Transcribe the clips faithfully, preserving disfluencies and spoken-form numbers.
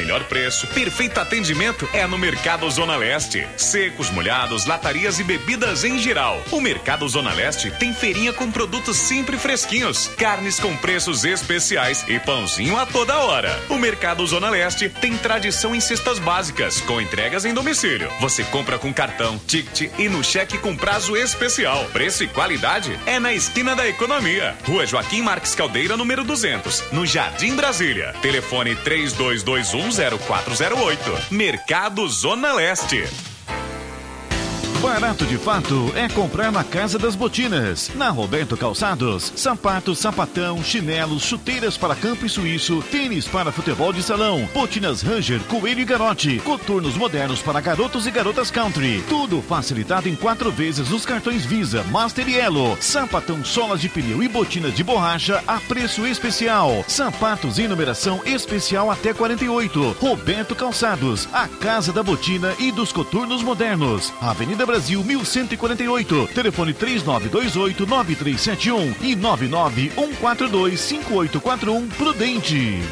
melhor preço, perfeito atendimento é no Mercado Zona Leste. Secos, molhados, latarias e bebidas em geral. O Mercado Zona Leste tem feirinha com produtos sempre fresquinhos, carnes com preços especiais e pãozinho a toda hora. O Mercado Zona Leste tem tradição em cestas básicas, com entregas em domicílio. Você compra com cartão, ticket e no cheque com prazo especial. Preço e qualidade é na esquina da economia. Rua Joaquim Marques Caldeira, número duzentos, no Jardim Brasília. Telefone três dois dois um zero quatro zero oito. Mercado Zona Leste. Barato de fato é comprar na Casa das Botinas. Na Roberto Calçados, sapatos, sapatão, chinelos, chuteiras para campo e suíço, tênis para futebol de salão, botinas Ranger, Coelho e Garote, coturnos modernos para garotos e garotas country. Tudo facilitado em quatro vezes nos cartões Visa, Master e Elo. Sapatão, solas de pneu e botinas de borracha a preço especial. Sapatos em numeração especial até quarenta e oito. Roberto Calçados, a Casa da Botina e dos coturnos modernos. Avenida Brasil mil cento e quarenta e oito, telefone três nove dois oito nove três sete um e nove nove um quatro dois cinco oito quatro um Prudente.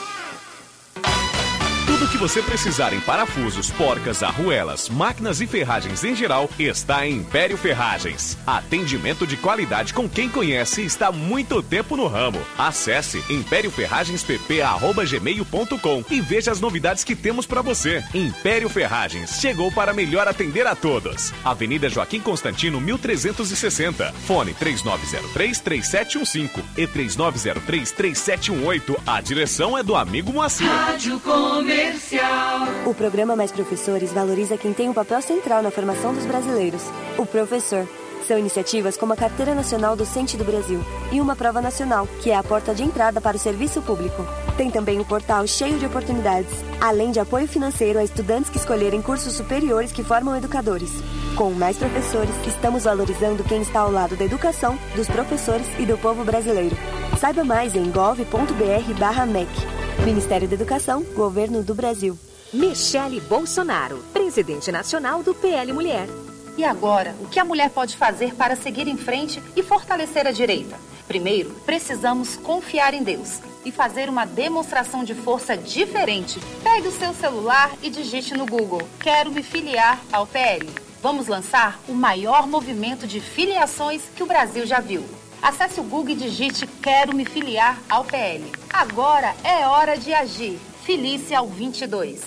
Tudo que você precisar em parafusos, porcas, arruelas, máquinas e ferragens em geral está em Império Ferragens. Atendimento de qualidade com quem conhece e está há muito tempo no ramo. Acesse império ferragens p p arroba gmail ponto com e veja as novidades que temos para você. Império Ferragens chegou para melhor atender a todos. Avenida Joaquim Constantino, mil trezentos e sessenta. Fone três nove zero três, três sete um cinco e três nove zero três, três sete um oito. A direção é do amigo Moacir. Rádio Comercial. O programa Mais Professores valoriza quem tem um papel central na formação dos brasileiros, o professor. São iniciativas como a Carteira Nacional Docente do Brasil e uma prova nacional, que é a porta de entrada para o serviço público. Tem também um portal cheio de oportunidades, além de apoio financeiro a estudantes que escolherem cursos superiores que formam educadores. Com Mais Professores, estamos valorizando quem está ao lado da educação, dos professores e do povo brasileiro. Saiba mais em gov ponto br barra mec. Ministério da Educação, Governo do Brasil. Michele Bolsonaro, presidente nacional do P L Mulher. E agora, o que a mulher pode fazer para seguir em frente e fortalecer a direita? Primeiro, precisamos confiar em Deus e fazer uma demonstração de força diferente. Pegue o seu celular e digite no Google: quero me filiar ao P L. Vamos lançar o maior movimento de filiações que o Brasil já viu. Acesse o Google e digite quero me filiar ao P L. Agora é hora de agir. Filie-se ao vinte e dois.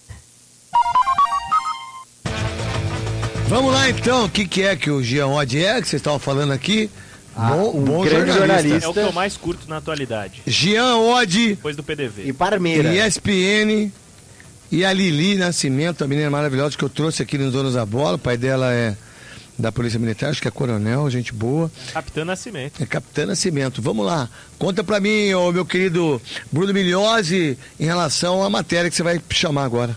Vamos lá então, o que, que é que o Jean Oddi é, que vocês estavam falando aqui? Ah, bom um bom grande jornalista. jornalista. É o que eu mais curto na atualidade. Jean Oddi. Depois do P D V. E Parmeira. E E S P N. E a Lili Nascimento, a menina maravilhosa que eu trouxe aqui nos Donos da Bola. O pai dela é da Polícia Militar, acho que é coronel, gente boa. Capitã Nascimento. É Capitã Nascimento. Vamos lá. Conta pra mim, ô, meu querido Bruno Migliozzi, em relação à matéria que você vai chamar agora.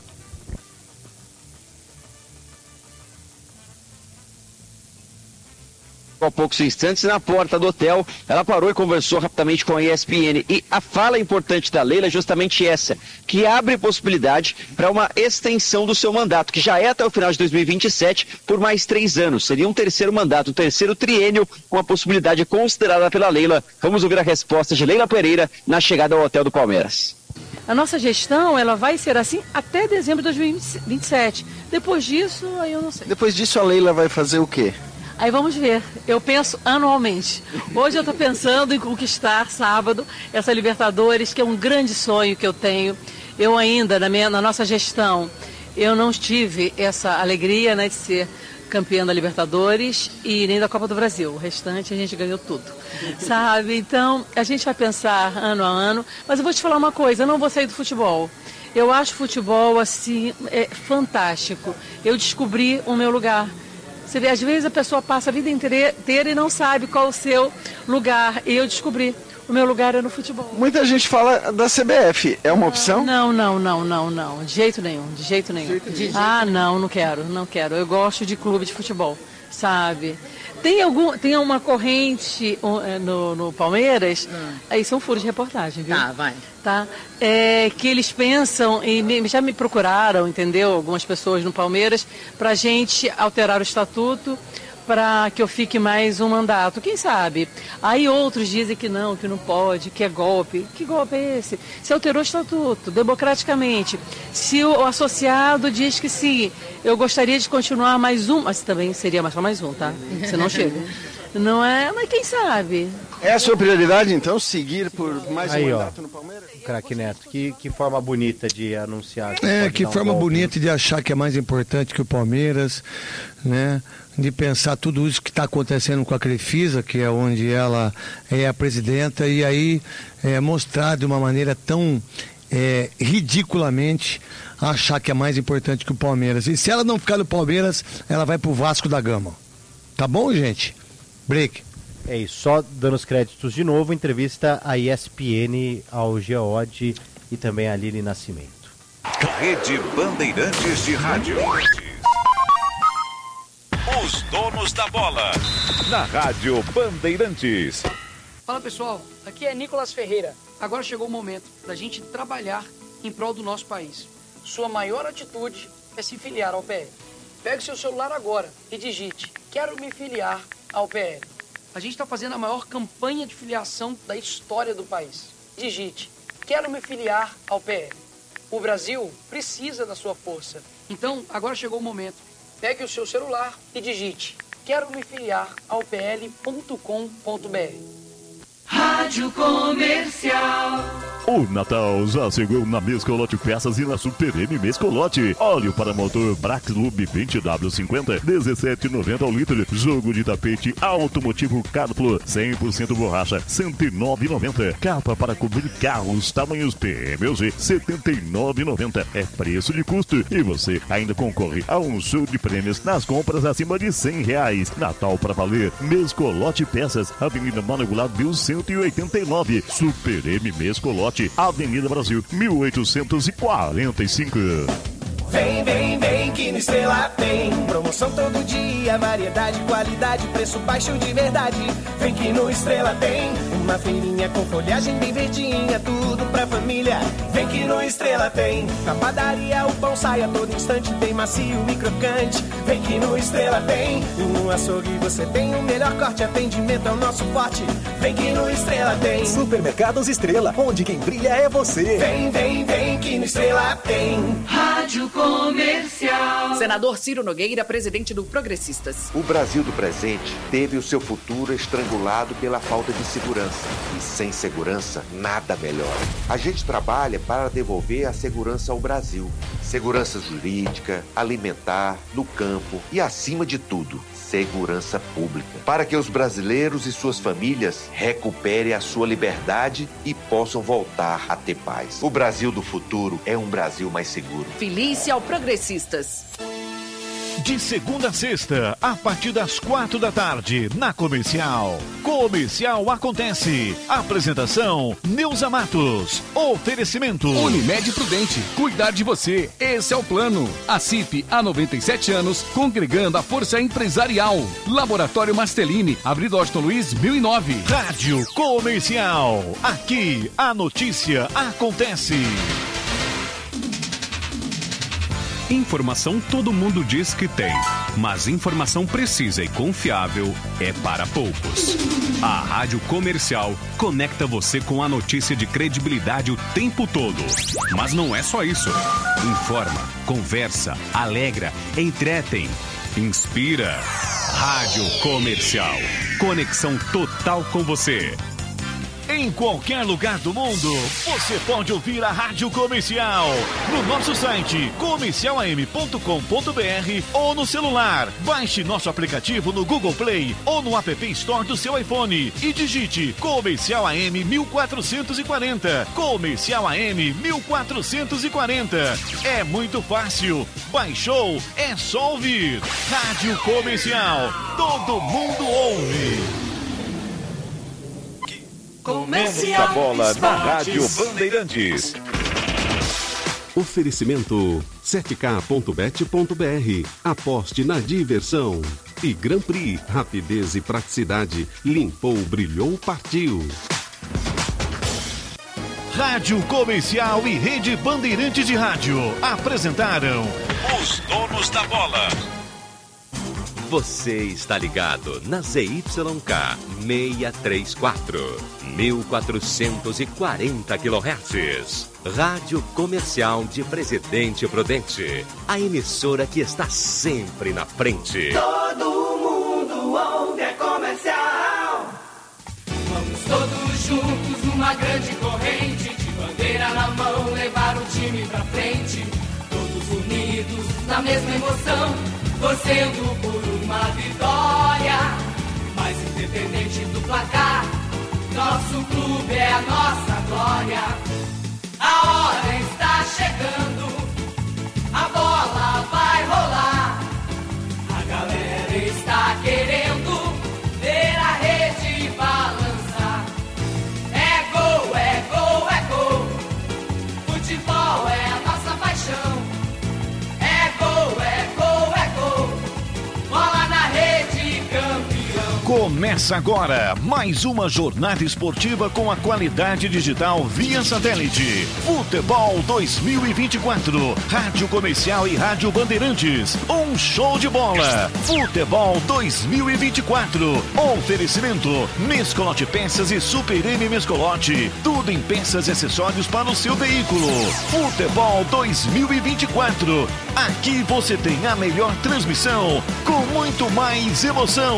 Há poucos instantes, na porta do hotel, ela parou e conversou rapidamente com a E S P N. E a fala importante da Leila é justamente essa, que abre possibilidade para uma extensão do seu mandato, que já é até o final de dois mil e vinte e sete, por mais três anos. Seria um terceiro mandato, um terceiro triênio, com a possibilidade considerada pela Leila. Vamos ouvir a resposta de Leila Pereira na chegada ao hotel do Palmeiras. A nossa gestão, ela vai ser assim até dezembro de dois mil e vinte e sete. Depois disso, aí eu não sei. Depois disso, a Leila vai fazer o quê? Aí vamos ver, eu penso anualmente. Hoje eu estou pensando em conquistar sábado essa Libertadores, que é um grande sonho que eu tenho. Eu ainda, na, minha, na nossa gestão, eu não tive essa alegria, né, de ser campeã da Libertadores e nem da Copa do Brasil. O restante a gente ganhou tudo, sabe? Então a gente vai pensar ano a ano, mas eu vou te falar uma coisa, eu não vou sair do futebol. Eu acho futebol assim, é fantástico. Eu descobri o meu lugar. Você vê, às vezes a pessoa passa a vida inteira e não sabe qual o seu lugar. E eu descobri, o meu lugar é no futebol. Muita gente fala da C B F, é uma opção? Não, não, não, não, não, de jeito nenhum, de jeito nenhum. De jeito de ah, jeito não, não quero, não quero. Eu gosto de clube de futebol, sabe? Tem, algum, tem uma corrente no, no Palmeiras, hum. aí são furos de reportagem, viu? Tá, vai. Tá? É, que eles pensam, e já me procuraram, entendeu? Algumas pessoas no Palmeiras, pra gente alterar o estatuto, para que eu fique mais um mandato. Quem sabe? Aí outros dizem que não, que não pode, que é golpe. Que golpe é esse? Se alterou o estatuto, democraticamente. Se o associado diz que sim, eu gostaria de continuar mais um, mas também seria só mais um, tá? Você não chega. Não é, mas quem sabe? É a sua prioridade, então, seguir por mais Aí, um ó, mandato no Palmeiras? Craque Neto, que, que forma bonita de anunciar. É, pode que dar um forma golpe. bonita de achar que é mais importante que o Palmeiras, né? De pensar tudo isso que está acontecendo com a Crefisa, que é onde ela é a presidenta, e aí é, mostrar de uma maneira tão é, ridiculamente achar que é mais importante que o Palmeiras. E se ela não ficar no Palmeiras, ela vai pro Vasco da Gama. Tá bom, gente? Break. É isso, só dando os créditos de novo, entrevista à E S P N, ao Geode e também a Lili Nascimento. Rede Bandeirantes de Rádio. Os donos da bola. Na Rádio Bandeirantes. Fala pessoal, aqui é Nicolas Ferreira. Agora chegou o momento da gente trabalhar em prol do nosso país. Sua maior atitude é se filiar ao P L. Pegue seu celular agora e digite: quero me filiar ao P L. A gente está fazendo a maior campanha de filiação da história do país. Digite: quero me filiar ao P L. O Brasil precisa da sua força. Então, agora chegou o momento. Pegue o seu celular e digite: quero me filiar ao P L ponto com ponto b r. Rádio Comercial. O Natal já chegou na Mescolote Peças e na Super M Mescolote. Óleo para motor Braclube vinte W cinquenta, dezessete reais e noventa centavos ao litro. Jogo de tapete automotivo Carplo, cem por cento borracha, cento e nove reais e noventa centavos. Capa para cobrir carros tamanhos P M G, setenta e nove reais e noventa centavos. É preço de custo e você ainda concorre a um show de prêmios nas compras acima de cem reais. Natal para valer. Mescolote Peças, Avenida Mano Goulart, cento e oitenta e nove. Super M Mescolote, Avenida Brasil, mil oitocentos e quarenta e cinco. Vem, vem, vem que no Estrela tem promoção todo dia, variedade, qualidade, preço baixo de verdade. Vem que no Estrela tem uma feirinha com folhagem bem verdinha, tudo pra família. Vem que no Estrela tem na padaria o pão sai a todo instante, tem macio e crocante. Vem que no Estrela tem e no açougue você tem o melhor corte, atendimento é o nosso forte. Vem que no Estrela tem Supermercados Estrela, onde quem brilha é você. Vem, vem, vem que no Estrela tem Rádio Comercial. Senador Ciro Nogueira, presidente do Progressistas. O Brasil do presente teve o seu futuro estrangulado pela falta de segurança. E sem segurança, nada melhor. A gente trabalha para devolver a segurança ao Brasil. Segurança jurídica, alimentar, no campo e, acima de tudo, segurança pública. Para que os brasileiros e suas famílias recuperem a sua liberdade e possam voltar a ter paz. O Brasil do futuro é um Brasil mais seguro. Filie-se ao Progressistas. De segunda a sexta, a partir das quatro da tarde, na Comercial. Comercial Acontece. Apresentação, Neuza Matos. Oferecimento. Unimed Prudente. Cuidar de você. Esse é o plano. A C I P, há noventa e sete anos, congregando a força empresarial. Laboratório Marstellini, Avenida Washington Luiz, mil e nove. Rádio Comercial. Aqui, a notícia acontece. Informação todo mundo diz que tem, mas informação precisa e confiável é para poucos. A Rádio Comercial conecta você com a notícia de credibilidade o tempo todo. Mas não é só isso. Informa, conversa, alegra, entretém, inspira. Rádio Comercial. Conexão total com você. Em qualquer lugar do mundo, você pode ouvir a Rádio Comercial no nosso site comercial a m ponto com ponto b r ou no celular. Baixe nosso aplicativo no Google Play ou no App Store do seu iPhone e digite Comercial A M mil quatrocentos e quarenta. Comercial A M mil quatrocentos e quarenta. É muito fácil. Baixou? É só ouvir. Rádio Comercial. Todo mundo ouve. Comercial da bola na Rádio Bandeirantes. Oferecimento sete k ponto bet ponto b r. Aposte na diversão. E Grand Prix, rapidez e praticidade. Limpou, brilhou, partiu. Rádio Comercial e Rede Bandeirantes de Rádio apresentaram Os Donos da Bola. Você está ligado na Z Y K seiscentos e trinta e quatro, mil quatrocentos e quarenta quilohertz. Rádio Comercial de Presidente Prudente. A emissora que está sempre na frente. Todo mundo ouve a Comercial. Vamos todos juntos numa grande corrente, de bandeira na mão, levar o time pra frente. Todos unidos na mesma emoção, torcendo por uma vitória. Mas independente do placar, nosso clube é a nossa glória. A hora está chegando, a bola vai rolar. A galera está querendo ver a rede balançar. É gol, é gol, é gol. Futebol é a nossa paixão. É gol, é gol, é gol. Bola na rede, campeão. Começa agora mais uma jornada esportiva com a qualidade digital via satélite. Futebol dois mil e vinte e quatro, Rádio Comercial e Rádio Bandeirantes. Um show de bola. Futebol dois mil e vinte e quatro. Oferecimento Mescolote Peças e Super M Mescolote. Tudo em peças e acessórios para o seu veículo. Futebol dois mil e vinte e quatro. Aqui você tem a melhor transmissão com muito mais emoção.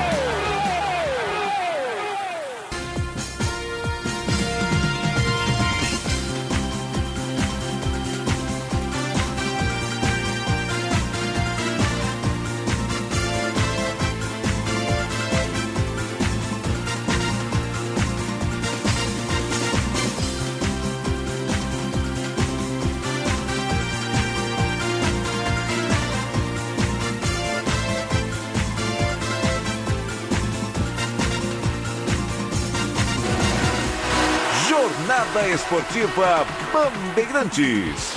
Jornada Esportiva Bandeirantes.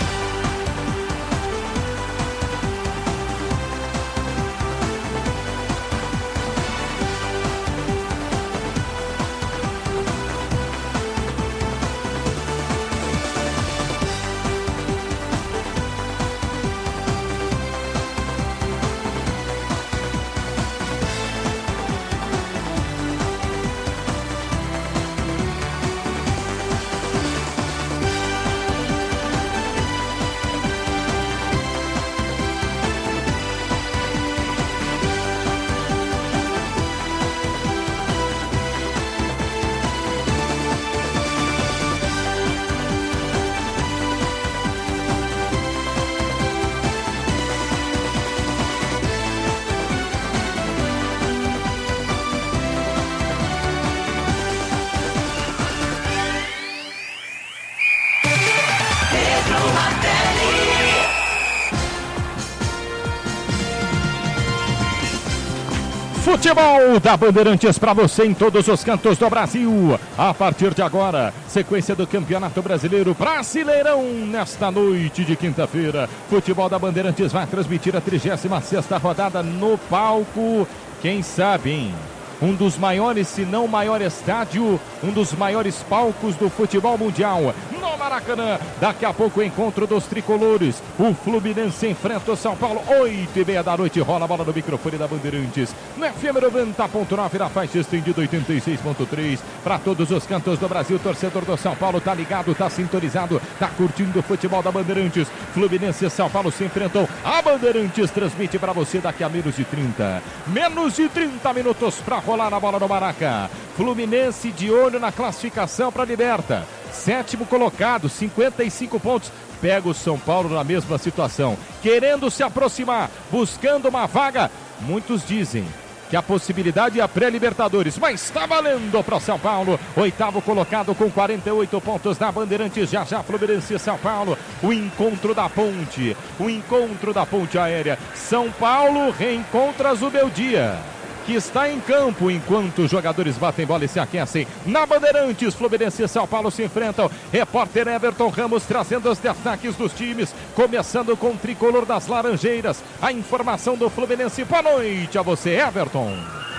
Futebol da Bandeirantes para você em todos os cantos do Brasil. A partir de agora, sequência do Campeonato Brasileiro Brasileirão nesta noite de quinta-feira. Futebol da Bandeirantes vai transmitir a trigésima sexta rodada no palco. Quem sabe, hein? Um dos maiores, se não o maior estádio, um dos maiores palcos do futebol mundial. No Maracanã, daqui a pouco o encontro dos tricolores. O Fluminense enfrenta o São Paulo, oito e meia da noite, rola a bola no microfone da Bandeirantes. No F M noventa ponto nove, na faixa estendida oitenta e seis ponto três. Para todos os cantos do Brasil, torcedor do São Paulo tá ligado, tá sintonizado, tá curtindo o futebol da Bandeirantes. Fluminense e São Paulo se enfrentam. A Bandeirantes transmite para você daqui a menos de trinta. Menos de trinta minutos para rolar a bola no Maraca. Fluminense de olho na classificação para a Liberta. Sétimo colocado, cinquenta e cinco pontos. Pega o São Paulo na mesma situação, querendo se aproximar, buscando uma vaga. Muitos dizem que a possibilidade é a pré-Libertadores, mas está valendo para São Paulo. Oitavo colocado com quarenta e oito pontos na Bandeirantes. Já já Fluminense e São Paulo. O encontro da ponte, o encontro da ponte aérea. São Paulo reencontra Zubeldia, que está em campo enquanto os jogadores batem bola e se aquecem. Na Bandeirantes, Fluminense e São Paulo se enfrentam. Repórter Everton Ramos trazendo os destaques dos times, começando com o tricolor das Laranjeiras. A informação do Fluminense. Boa noite a você, Everton.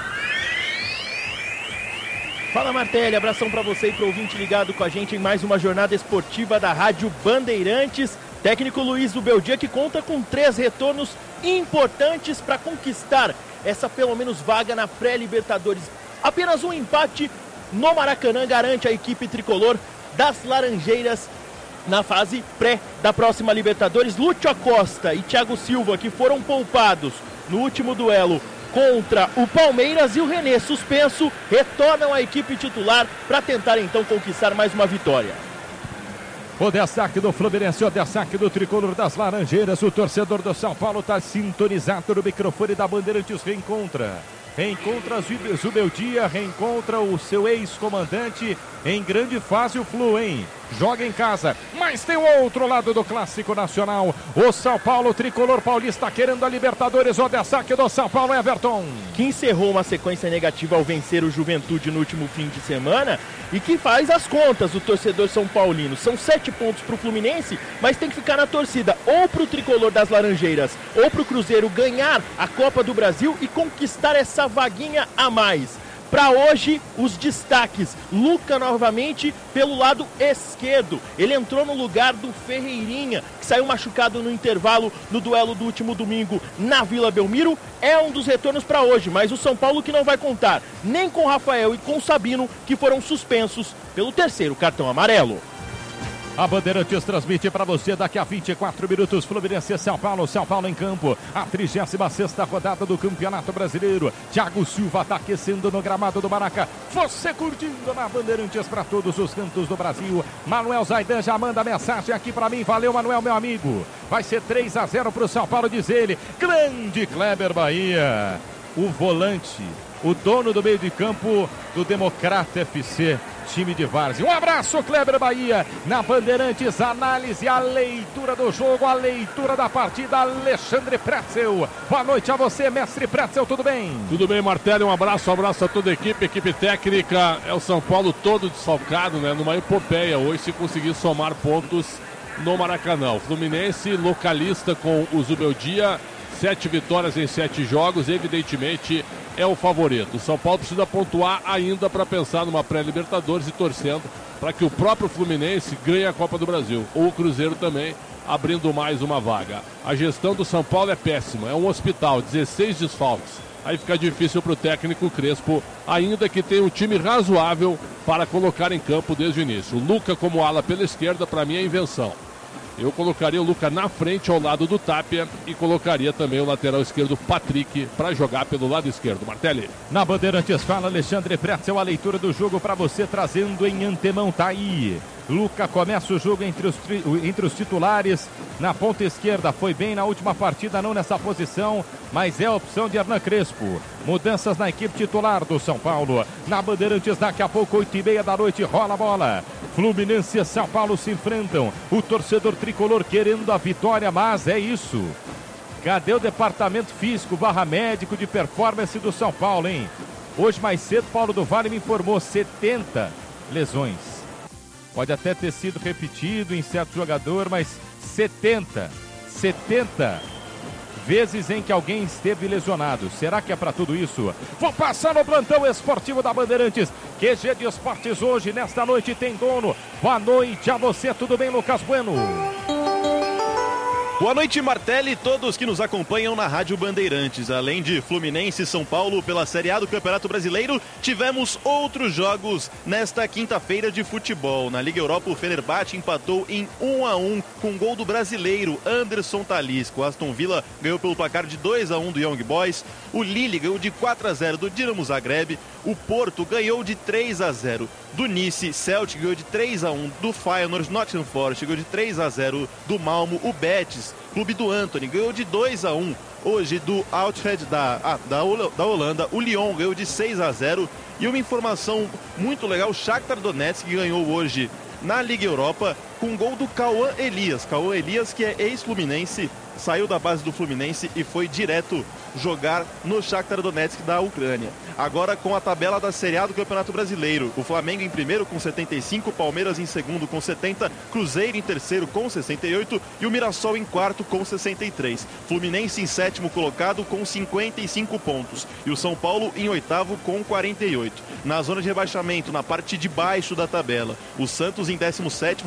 Fala, Martelli, abração para você e para o ouvinte ligado com a gente em mais uma jornada esportiva da Rádio Bandeirantes. Técnico Luiz Zubeldia, que conta com três retornos importantes para conquistar essa pelo menos vaga na pré-Libertadores. Apenas um empate no Maracanã garante a equipe tricolor das Laranjeiras na fase pré da próxima Libertadores. Lúcio Acosta e Thiago Silva, que foram poupados no último duelo contra o Palmeiras, e o René, suspenso, retornam à equipe titular para tentar então conquistar mais uma vitória. O destaque do Fluminense, o destaque do tricolor das Laranjeiras. O torcedor do São Paulo está sintonizado no microfone da Bandeirantes. Reencontra. Reencontra Zubeldia, reencontra o seu ex-comandante em grande fase, o Flu, hein? Joga em casa, mas tem o outro lado do Clássico Nacional. O São Paulo, tricolor paulista, querendo a Libertadores. O destaque do São Paulo, Everton, que encerrou uma sequência negativa ao vencer o Juventude no último fim de semana e que faz as contas, o torcedor São Paulino. São sete pontos para o Fluminense, mas tem que ficar na torcida ou para o tricolor das Laranjeiras ou para o Cruzeiro ganhar a Copa do Brasil e conquistar essa vaguinha a mais. Para hoje, os destaques. Luca novamente pelo lado esquerdo. Ele entrou no lugar do Ferreirinha, que saiu machucado no intervalo no duelo do último domingo na Vila Belmiro. É um dos retornos para hoje, mas o São Paulo que não vai contar nem com Rafael e com Sabino, que foram suspensos pelo terceiro cartão amarelo. A Bandeirantes transmite para você daqui a vinte e quatro minutos. Fluminense São Paulo, São Paulo em campo. A trigésima sexta rodada do Campeonato Brasileiro. Thiago Silva está aquecendo no gramado do Maraca. Você curtindo na Bandeirantes para todos os cantos do Brasil. Manuel Zaidan já manda mensagem aqui para mim. Valeu, Manuel, meu amigo. Vai ser três a zero para o São Paulo, diz ele. Grande Kleber Bahia. O volante, o dono do meio de campo do Democrata F C. Time de Várzea. Um abraço, Kleber Bahia, na Bandeirantes, análise, a leitura do jogo, a leitura da partida, Alexandre Pretzel. Boa noite a você, mestre Pretzel, tudo bem? Tudo bem, Martelli, um abraço, um abraço a toda a equipe, equipe técnica. É o São Paulo todo desfalcado, né, numa epopeia hoje, se conseguir somar pontos no Maracanã. O Fluminense, localista com o Zubeldia, sete vitórias em sete jogos, evidentemente é o favorito. O São Paulo precisa pontuar ainda para pensar numa pré-Libertadores e torcendo para que o próprio Fluminense ganhe a Copa do Brasil, ou o Cruzeiro também, abrindo mais uma vaga. A gestão do São Paulo é péssima, é um hospital, dezesseis desfalques. Aí fica difícil para o técnico Crespo, ainda que tenha um time razoável para colocar em campo desde o início. O Luca como ala pela esquerda, para mim é invenção. Eu colocaria o Luca na frente ao lado do Tapia e colocaria também o lateral esquerdo Patrick para jogar pelo lado esquerdo. Martelli. Na Bandeirantes fala Alexandre Pretzel, a leitura do jogo para você trazendo em antemão, tá aí. Luca começa o jogo entre os, entre os titulares na ponta esquerda. Foi bem na última partida, não nessa posição, mas é a opção de Hernan Crespo. Mudanças na equipe titular do São Paulo. Na Bandeirantes, daqui a pouco, oito e meia da noite, rola a bola. Fluminense e São Paulo se enfrentam. O torcedor tricolor querendo a vitória, mas é isso. Cadê o departamento físico barra médico de performance do São Paulo, hein? Hoje mais cedo, Paulo do Vale me informou setenta lesões. Pode até ter sido repetido em certo jogador, mas setenta, setenta vezes em que alguém esteve lesionado. Será que é para tudo isso? Vou passar no plantão esportivo da Bandeirantes. Q G de Esportes hoje, nesta noite, tem dono. Boa noite a você, tudo bem, Lucas Bueno? Boa noite, Martelli e todos que nos acompanham na Rádio Bandeirantes. Além de Fluminense e São Paulo pela Série A do Campeonato Brasileiro, tivemos outros jogos nesta quinta-feira de futebol. Na Liga Europa, o Fenerbahçe empatou em um a um com gol do brasileiro Anderson Talisca. O Aston Villa ganhou pelo placar de dois a um do Young Boys. O Lille ganhou de quatro a zero do Dinamo Zagreb. O Porto ganhou de três a zero do Nice. Celtic ganhou de três a um do Feyenoord. Nottingham Forest ganhou de três a zero do Malmo. O Betis, clube do Antony, ganhou de dois a um hoje do Utrecht da, ah, da, da Holanda. O Lyon ganhou de seis a zero. E uma informação muito legal, o Shakhtar Donetsk ganhou hoje na Liga Europa com gol do Cauã Elias. Cauã Elias, que é ex-fluminense, saiu da base do Fluminense e foi direto jogar no Shakhtar Donetsk da Ucrânia. Agora com a tabela da Série A do Campeonato Brasileiro. O Flamengo em primeiro com setenta e cinco, Palmeiras em segundo com setenta, Cruzeiro em terceiro com sessenta e oito e o Mirassol em quarto com sessenta e três. Fluminense em sétimo colocado com cinquenta e cinco pontos e o São Paulo em oitavo com quarenta e oito. Na zona de rebaixamento, na parte de baixo da tabela, o Santos em décimo sétimo abre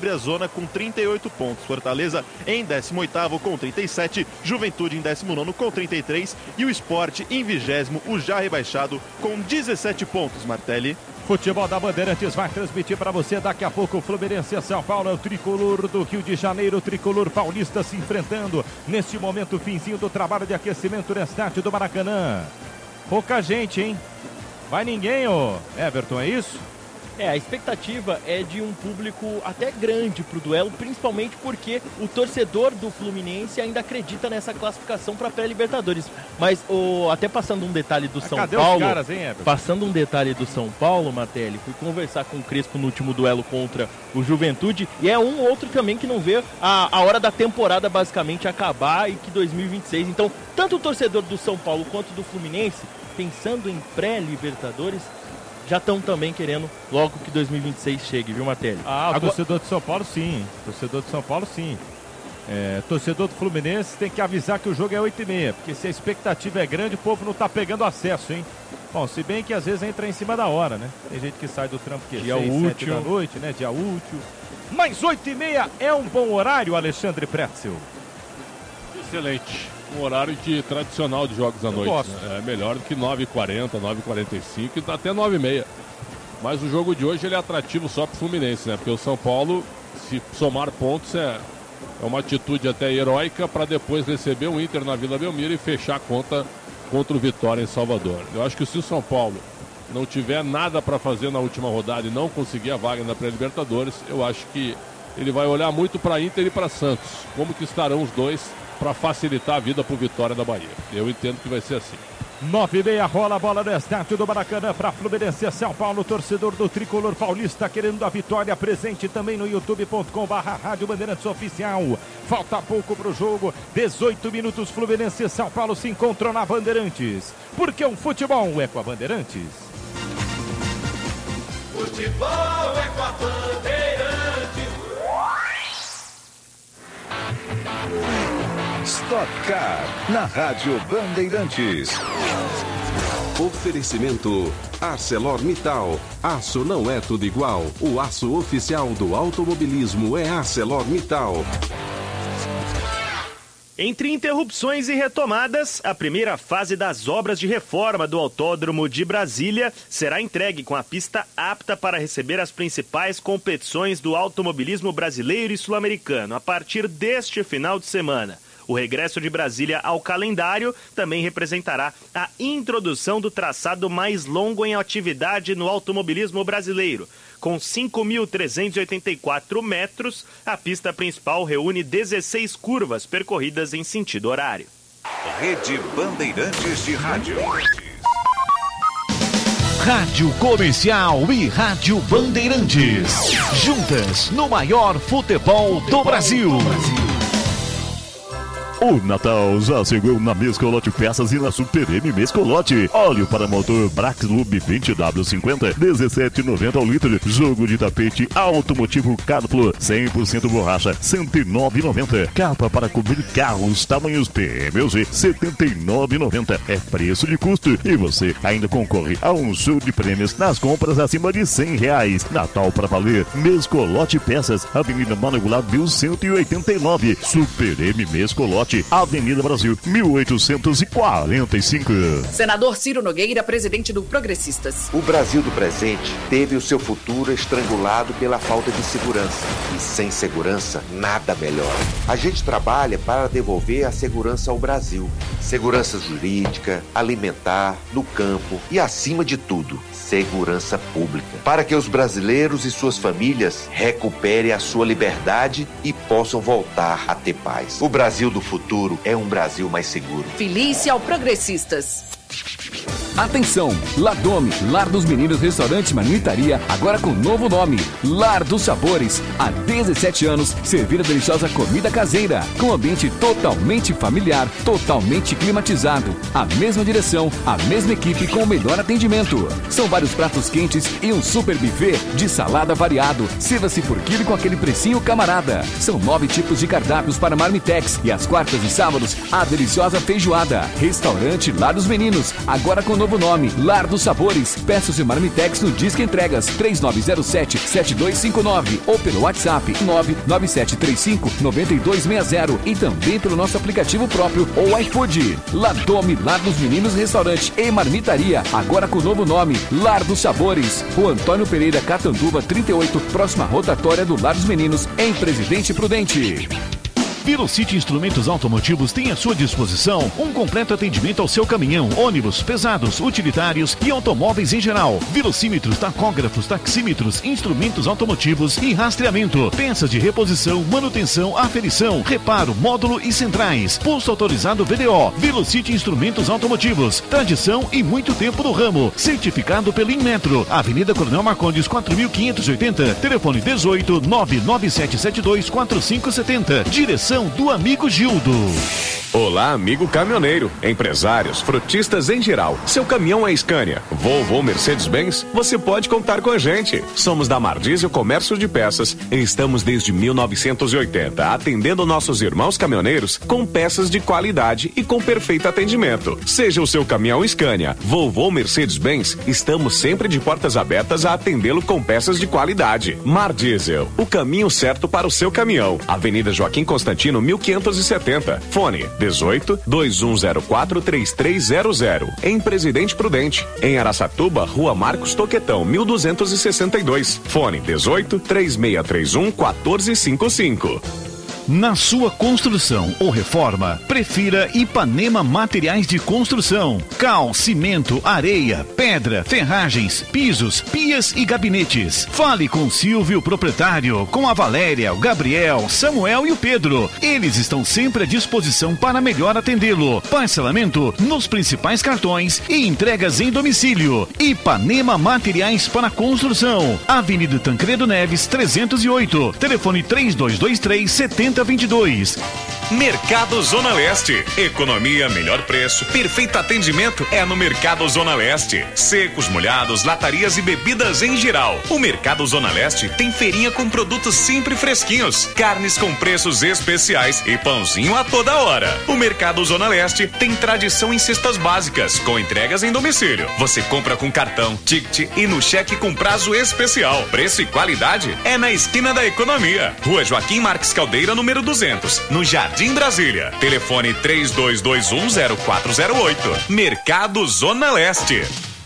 abre a zona com trinta e oito pontos. Fortaleza em décimo oitavo com trinta e sete, Juventude em décimo nono com trinta e três e o Sport em vigésimo, o já rebaixado, com dezessete pontos, Martelli. Futebol da Bandeirantes vai transmitir para você daqui a pouco o Fluminense São Paulo, é o tricolor do Rio de Janeiro, o tricolor paulista se enfrentando neste momento finzinho do trabalho de aquecimento no estádio do Maracanã. Pouca gente, hein? Vai ninguém, ô Everton, é isso? É, a expectativa é de um público até grande pro duelo, principalmente porque o torcedor do Fluminense ainda acredita nessa classificação para a pré-Libertadores. Mas o, até passando um detalhe do ah, São cadê Paulo, os caras, hein, Everton? Passando um detalhe do São Paulo, Martelli, fui conversar com o Crespo no último duelo contra o Juventude, e é um outro também que não vê a, a hora da temporada basicamente acabar e que dois mil e vinte e seis, então tanto o torcedor do São Paulo quanto do Fluminense, pensando em pré-Libertadores, já estão também querendo logo que dois mil e vinte e seis chegue, viu, Martelli? Ah, o Agora... torcedor de São Paulo sim, torcedor de São Paulo sim. É, torcedor do Fluminense tem que avisar que o jogo é oito e meia, porque se a expectativa é grande, o povo não tá pegando acesso, hein? Bom, se bem que às vezes entra em cima da hora, né? Tem gente que sai do trampo que é dia seis, útil sete da noite, né? Dia útil. Mas oito e meia é um bom horário, Alexandre Pretzel. Excelente. Um horário de tradicional de jogos à noite. Né? É melhor do que nove e quarenta, nove e quarenta e cinco e até nove e meia. Mas o jogo de hoje ele é atrativo só para o Fluminense, né? Porque o São Paulo, se somar pontos, é, é uma atitude até heróica para depois receber o Inter na Vila Belmiro e fechar a conta contra o Vitória em Salvador. Eu acho que se o São Paulo não tiver nada para fazer na última rodada e não conseguir a vaga na pré-Libertadores, eu acho que ele vai olhar muito para Inter e para Santos. Como que estarão os dois para facilitar a vida para o Vitória da Bahia. Eu entendo que vai ser assim. nove e meia rola a bola no estádio do Maracanã para Fluminense São Paulo, torcedor do tricolor paulista querendo a vitória, presente também no youtube ponto com barra Rádio Bandeirantes Oficial. Falta pouco para o jogo, dezoito minutos, Fluminense São Paulo se encontram na Bandeirantes, porque o futebol é com a Bandeirantes. Futebol é com a Bandeirantes. Stock Car, na Rádio Bandeirantes. Oferecimento ArcelorMittal. Aço não é tudo igual. O aço oficial do automobilismo é ArcelorMittal. Entre interrupções e retomadas, a primeira fase das obras de reforma do Autódromo de Brasília será entregue com a pista apta para receber as principais competições do automobilismo brasileiro e sul-americano a partir deste final de semana. O regresso de Brasília ao calendário também representará a introdução do traçado mais longo em atividade no automobilismo brasileiro. Com cinco mil trezentos e oitenta e quatro metros, a pista principal reúne dezesseis curvas percorridas em sentido horário. Rede Bandeirantes de Rádio. Rádio Comercial e Rádio Bandeirantes. Juntas no maior futebol do Brasil. O Natal já chegou na Mescolote Peças e na Super M Mescolote. Óleo para motor Braclub vinte W cinquenta, dezessete e noventa ao litro. Jogo de tapete automotivo Carplo, cem por cento borracha, cento e nove reais e noventa centavos. Capa para cobrir carros tamanhos P M G, setenta e nove reais e noventa centavos. É preço de custo e você ainda concorre a um show de prêmios nas compras acima de cem reais. Natal para valer. Mescolote Peças, Avenida Mano Goulart, mil cento e oitenta e nove. Super M Mescolote, Avenida Brasil, mil oitocentos e quarenta e cinco. Senador Ciro Nogueira, presidente do Progressistas. O Brasil do presente teve o seu futuro estrangulado pela falta de segurança. E sem segurança, nada melhor. A gente trabalha para devolver a segurança ao Brasil. Segurança jurídica, alimentar, no campo e, acima de tudo, segurança pública. Para que os brasileiros e suas famílias recuperem a sua liberdade e possam voltar a ter paz. O Brasil do futuro é um Brasil mais seguro. Felice ao Progressistas. Atenção! Ladome, Lar dos Meninos Restaurante e Marmitaria, agora com novo nome, Lar dos Sabores. Há dezessete anos, servir a deliciosa comida caseira, com ambiente totalmente familiar, totalmente climatizado. A mesma direção, a mesma equipe com o melhor atendimento. São vários pratos quentes e um super buffet de salada variado. Sirva-se por quilo com aquele precinho camarada. São nove tipos de cardápios para Marmitex e às quartas e sábados, a deliciosa feijoada. Restaurante Lar dos Meninos, agora com novo nome, Lar dos Sabores. Peças e marmitex no Disque Entregas três nove zero sete, sete dois cinco nove ou pelo WhatsApp nove nove sete três cinco, nove dois seis zero e também pelo nosso aplicativo próprio ou iFood. Ladome, Lar dos Meninos Restaurante e Marmitaria, agora com o novo nome, Lar dos Sabores. Rua Antônio Pereira, Catanduva, trinta e oito, próxima rotatória do Lar dos Meninos, em Presidente Prudente. Velocity Instrumentos Automotivos tem à sua disposição um completo atendimento ao seu caminhão, ônibus, pesados, utilitários e automóveis em geral. Velocímetros, tacógrafos, taxímetros, instrumentos automotivos e rastreamento, peças de reposição, manutenção, aferição, reparo, módulo e centrais. Posto autorizado V D O. Velocity Instrumentos Automotivos. Tradição e muito tempo no ramo. Certificado pelo Inmetro. Avenida Coronel Marcondes, quatro mil quinhentos e oitenta. Telefone dezoito, nove nove sete sete dois, quatro cinco sete zero. Direção do amigo Gildo. Olá, amigo caminhoneiro, empresários, frotistas em geral. Seu caminhão é Scania, Volvo ou Mercedes-Benz? Você pode contar com a gente. Somos da Mar Diesel Comércio de Peças e estamos desde mil novecentos e oitenta atendendo nossos irmãos caminhoneiros com peças de qualidade e com perfeito atendimento. Seja o seu caminhão Scania, Volvo ou Mercedes-Benz, estamos sempre de portas abertas a atendê-lo com peças de qualidade. Mar Diesel, o caminho certo para o seu caminhão. Avenida Joaquim Constantino, mil quinhentos e setenta. Fone dezoito, dois um zero quatro, três três zero zero. Em Presidente Prudente. Em Araçatuba, Rua Marcos Toquetão, mil duzentos e sessenta e dois. Fone dezoito, três seis três um, quatro cinco cinco. Na sua construção ou reforma, prefira Ipanema Materiais de Construção. Cal, cimento, areia, pedra, ferragens, pisos, pias e gabinetes. Fale com Silvio, proprietário, com a Valéria, o Gabriel, Samuel e o Pedro. Eles estão sempre à disposição para melhor atendê-lo. Parcelamento nos principais cartões e entregas em domicílio. Ipanema Materiais para Construção. Avenida Tancredo Neves, trezentos e oito. Telefone três dois dois três, sete zero dois dois. Mercado Zona Leste. Economia, melhor preço, perfeito atendimento é no Mercado Zona Leste. Secos, molhados, latarias e bebidas em geral. O Mercado Zona Leste tem feirinha com produtos sempre fresquinhos, carnes com preços especiais e pãozinho a toda hora. O Mercado Zona Leste tem tradição em cestas básicas, com entregas em domicílio. Você compra com cartão, ticket e no cheque com prazo especial. Preço e qualidade é na esquina da economia. Rua Joaquim Marques Caldeira, número duzentos, no Jardim Jardim Brasília. Telefone três dois dois um, zero quatro zero oito. Mercado Zona Leste.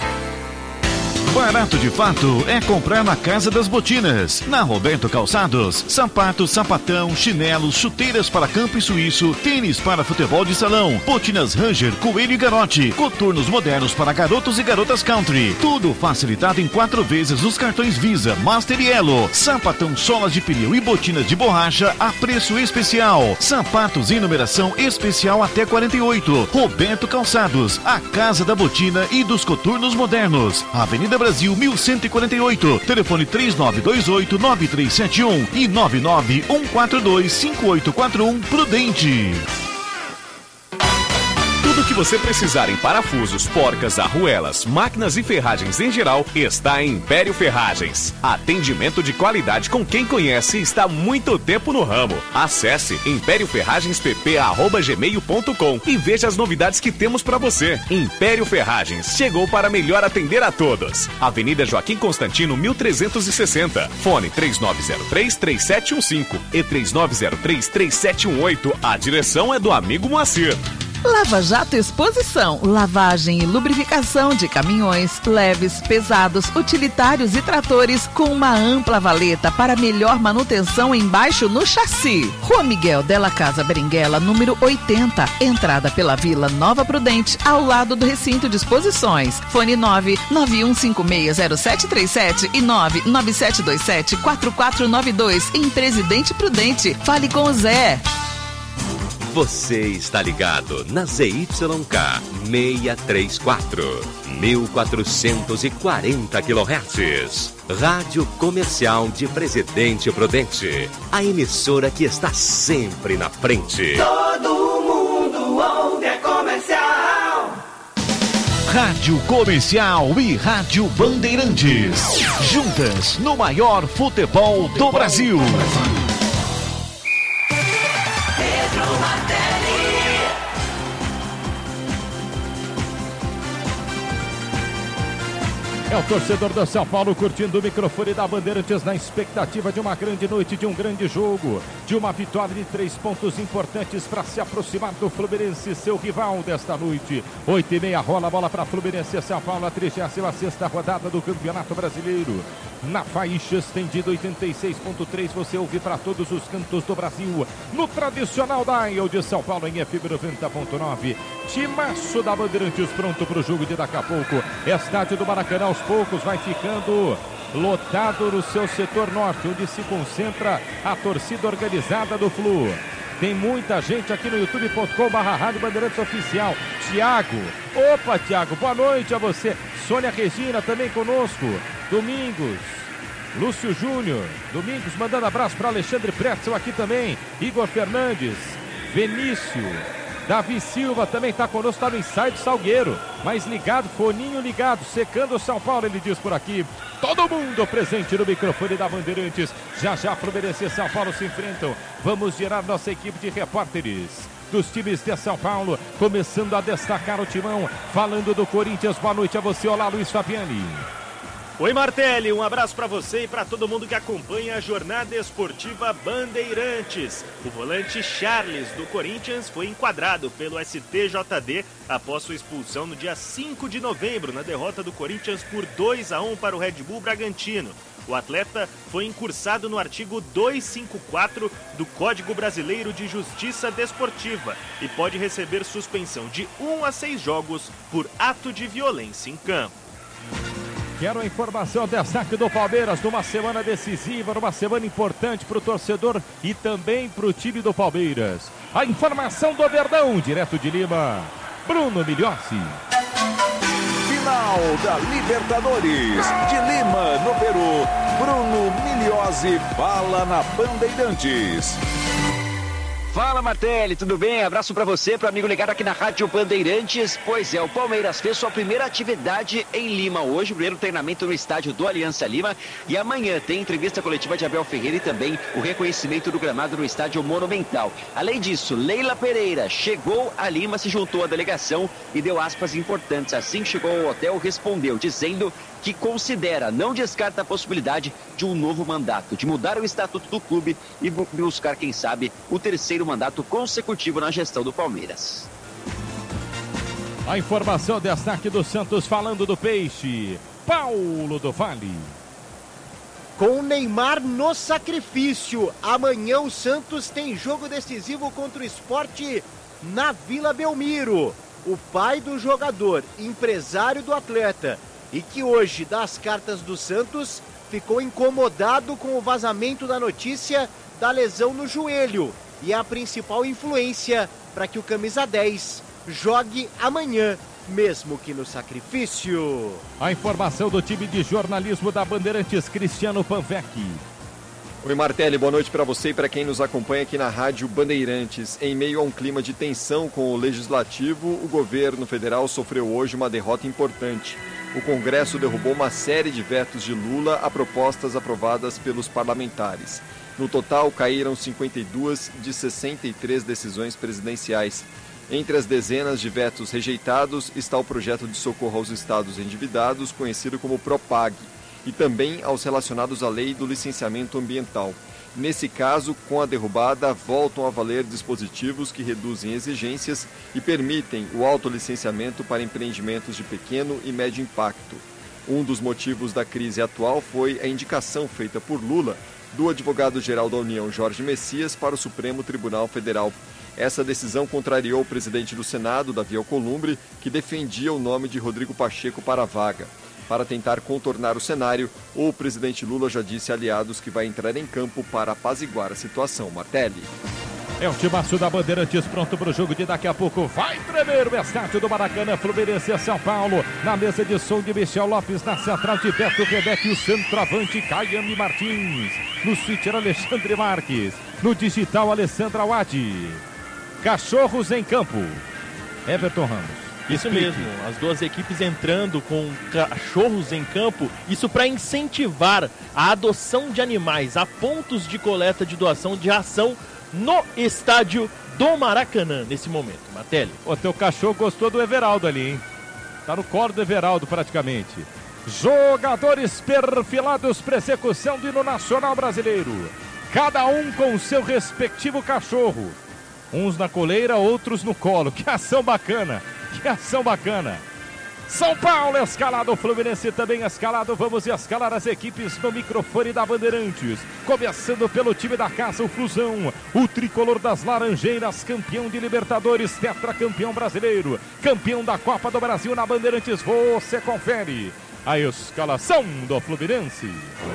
Barato de fato é comprar na Casa das Botinas. Na Roberto Calçados, sapatos, sapatão, chinelos, chuteiras para campo e suíço, tênis para futebol de salão, botinas Ranger, Coelho e Garote, coturnos modernos para garotos e garotas country. Tudo facilitado em quatro vezes nos cartões Visa, Master e Elo. Sapatão, solas de pneu e botinas de borracha a preço especial. Sapatos em numeração especial até quarenta e oito. Roberto Calçados, a Casa da Botina e dos coturnos modernos. Avenida Brasil, mil cento e quarenta e oito. Telefone três nove dois oito, nove três sete um e nove nove um quatro dois, cinco oito quatro um. Prudente. Tudo que você precisar em parafusos, porcas, arruelas, máquinas e ferragens em geral está em Império Ferragens. Atendimento de qualidade com quem conhece e está há muito tempo no ramo. Acesse império ferragens p p arroba gmail ponto com e veja as novidades que temos para você. Império Ferragens chegou para melhor atender a todos. Avenida Joaquim Constantino, mil trezentos e sessenta. Fone três nove zero três, três sete um cinco e três nove zero três, três sete um oito. A direção é do amigo Moacir. Lava Jato Exposição, lavagem e lubrificação de caminhões, leves, pesados, utilitários e tratores com uma ampla valeta para melhor manutenção embaixo no chassi. Rua Miguel Della Casa Beringuela, número oitenta, entrada pela Vila Nova Prudente, ao lado do recinto de exposições. Fone nove nove um cinco seis zero sete três sete e nove nove sete dois sete quatro quatro nove dois. Em Presidente Prudente, fale com o Zé. Você está ligado na Z Y K seiscentos e trinta e quatro, mil quatrocentos e quarenta quilohertz. Rádio Comercial de Presidente Prudente. A emissora que está sempre na frente. Todo mundo ouve é comercial. Rádio Comercial e Rádio Bandeirantes. Juntas no maior futebol do Brasil. É o torcedor do São Paulo curtindo o microfone da Bandeirantes na expectativa de uma grande noite, de um grande jogo, de uma vitória de três pontos importantes para se aproximar do Fluminense, seu rival desta noite. Oito e meia rola a bola para Fluminense São Paulo, a trigésima sexta rodada do Campeonato Brasileiro. Na faixa estendida oitenta e seis ponto três, você ouve para todos os cantos do Brasil, no tradicional dial de São Paulo em F M noventa ponto nove. Timaço da Bandeirantes pronto para o jogo de daqui a pouco. Estádio do Maracanã aos poucos vai ficando lotado no seu setor norte, onde se concentra a torcida organizada do Flu. Tem muita gente aqui no youtube ponto com barra Rádio Bandeirantes Oficial. Tiago, opa Tiago, boa noite a você. Sônia Regina também conosco. Domingos, Lúcio Júnior, Domingos mandando abraço para Alexandre Pretzel aqui também. Igor Fernandes, Benício, Davi Silva também está conosco, está no Inside Salgueiro, mas ligado, foninho ligado, secando o São Paulo, ele diz por aqui. Todo mundo presente no microfone da Bandeirantes. Já já Fluminense e São Paulo se enfrentam. Vamos girar nossa equipe de repórteres dos times de São Paulo, começando a destacar o timão, falando do Corinthians. Boa noite a você, olá Luiz Fabiani. Oi Martelli, um abraço para você e para todo mundo que acompanha a jornada esportiva Bandeirantes. O volante Charles do Corinthians foi enquadrado pelo S T J D após sua expulsão no dia cinco de novembro na derrota do Corinthians por dois a um para o Red Bull Bragantino. O atleta foi incursado no artigo duzentos e cinquenta e quatro do Código Brasileiro de Justiça Desportiva e pode receber suspensão de um a seis jogos por ato de violência em campo. Quero a informação, destaque do Palmeiras numa semana decisiva, numa semana importante para o torcedor e também para o time do Palmeiras. A informação do Verdão, direto de Lima, Bruno Migliozzi. Final da Libertadores de Lima, no Peru. Bruno Migliozzi fala na Bandeirantes. Fala Martelli, tudo bem? Abraço pra você, pro amigo ligado aqui na Rádio Bandeirantes. Pois é, o Palmeiras fez sua primeira atividade em Lima hoje, o primeiro treinamento no estádio do Aliança Lima. E amanhã tem entrevista coletiva de Abel Ferreira e também o reconhecimento do gramado no estádio Monumental. Além disso, Leila Pereira chegou a Lima, se juntou à delegação e deu aspas importantes. Assim que chegou ao hotel, respondeu, dizendo que considera, não descarta a possibilidade de um novo mandato, de mudar o estatuto do clube e buscar, quem sabe, o terceiro mandato consecutivo na gestão do Palmeiras. A informação, destaque do Santos falando do Peixe, Paulo do Vale. Com o Neymar no sacrifício, amanhã o Santos tem jogo decisivo contra o Sport na Vila Belmiro. O pai do jogador, empresário do atleta, e que hoje dá as cartas do Santos, ficou incomodado com o vazamento da notícia da lesão no joelho e é a principal influência para que o camisa dez jogue amanhã, mesmo que no sacrifício. A informação do time de jornalismo da Bandeirantes, Cristiano Panvec. Oi Martelli, boa noite para você e para quem nos acompanha aqui na Rádio Bandeirantes. Em meio a um clima de tensão com o Legislativo, o governo federal sofreu hoje uma derrota importante. O Congresso derrubou uma série de vetos de Lula a propostas aprovadas pelos parlamentares. No total, caíram cinquenta e duas de sessenta e três decisões presidenciais. Entre as dezenas de vetos rejeitados está o projeto de socorro aos estados endividados, conhecido como PROPAG, e também aos relacionados à lei do licenciamento ambiental. Nesse caso, com a derrubada, voltam a valer dispositivos que reduzem exigências e permitem o autolicenciamento para empreendimentos de pequeno e médio impacto. Um dos motivos da crise atual foi a indicação feita por Lula do advogado-geral da União, Jorge Messias, para o Supremo Tribunal Federal. Essa decisão contrariou o presidente do Senado, Davi Alcolumbre, que defendia o nome de Rodrigo Pacheco para a vaga. Para tentar contornar o cenário, o presidente Lula já disse a aliados que vai entrar em campo para apaziguar a situação. Martelli. É o timaço da Bandeirantes pronto para o jogo de daqui a pouco. Vai tremer o estádio do Maracanã, Fluminense e São Paulo. Na mesa de som de Michel Lopes, na central de Beto Quebec, o centroavante Caiane Martins. No switcher, Alexandre Marques. No digital, Alessandra Wadi. Cachorros em campo. Everton Ramos. Isso mesmo, as duas equipes entrando com cachorros em campo, isso para incentivar a adoção de animais, a pontos de coleta de doação de ração no estádio do Maracanã, nesse momento. Martelli. O teu cachorro gostou do Everaldo ali, hein? Tá no colo do Everaldo praticamente. Jogadores perfilados para execução do hino nacional brasileiro. Cada um com seu respectivo cachorro. Uns na coleira, outros no colo. Que ação bacana, que ação bacana. São Paulo escalado, Fluminense também escalado. Vamos escalar as equipes no microfone da Bandeirantes. Começando pelo time da casa, o Flusão. O tricolor das Laranjeiras, campeão de Libertadores, tetracampeão brasileiro. Campeão da Copa do Brasil na Bandeirantes. Você confere a escalação do Fluminense.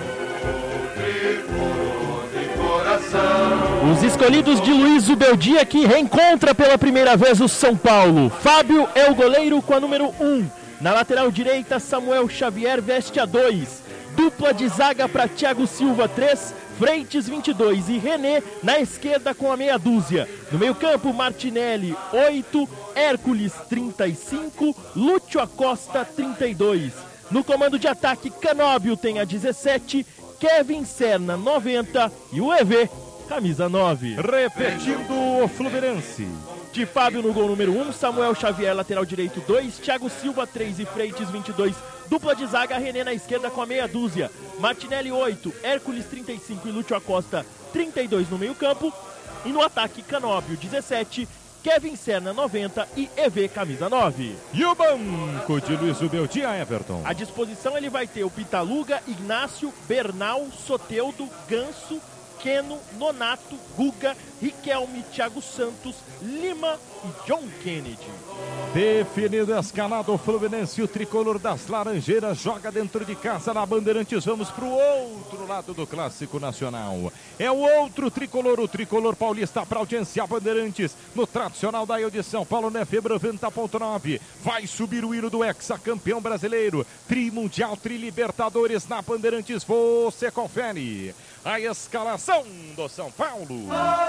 Os escolhidos de Luiz Ubeldia, que reencontra pela primeira vez o São Paulo. Fábio é o goleiro com a número um. Na lateral direita, Samuel Xavier veste a dois. Dupla de zaga para Thiago Silva, três. Freitas, vinte e dois. E René na esquerda com a meia dúzia. No meio campo, Martinelli, oito. Hércules, trinta e cinco. Lúcio Acosta, trinta e dois. No comando de ataque, Canóbio tem a dezessete. Kevin Serna, noventa. E o E V, camisa nove. Repetindo o Fluminense. De Fábio no gol número um, Samuel Xavier, lateral direito, dois. Thiago Silva, três. E Freitas, vinte e dois. Dupla de zaga, René na esquerda com a meia dúzia. Martinelli, oito. Hércules, trinta e cinco. E Lúcio Acosta, trinta e dois no meio campo. E no ataque, Canóbio, dezessete. Kevin Serna, noventa. E E V, camisa nove. E o banco de Luiz Ubeldia, Everton. À disposição ele vai ter o Pitaluga, Ignácio, Bernal, Soteldo, Ganso, Keno, Nonato, Guga, Riquelme, Thiago Santos, Lima e John Kennedy. Definido, escalado o Fluminense, o tricolor das Laranjeiras joga dentro de casa na Bandeirantes. Vamos para o outro lado do Clássico Nacional. É o outro tricolor, o tricolor paulista para audiência Bandeirantes. No tradicional da de São Paulo, na F E B noventa ponto nove. Vai subir o hino do hexacampeão brasileiro. Trimundial, Trilibertadores na Bandeirantes. Você confere a escalação do São Paulo.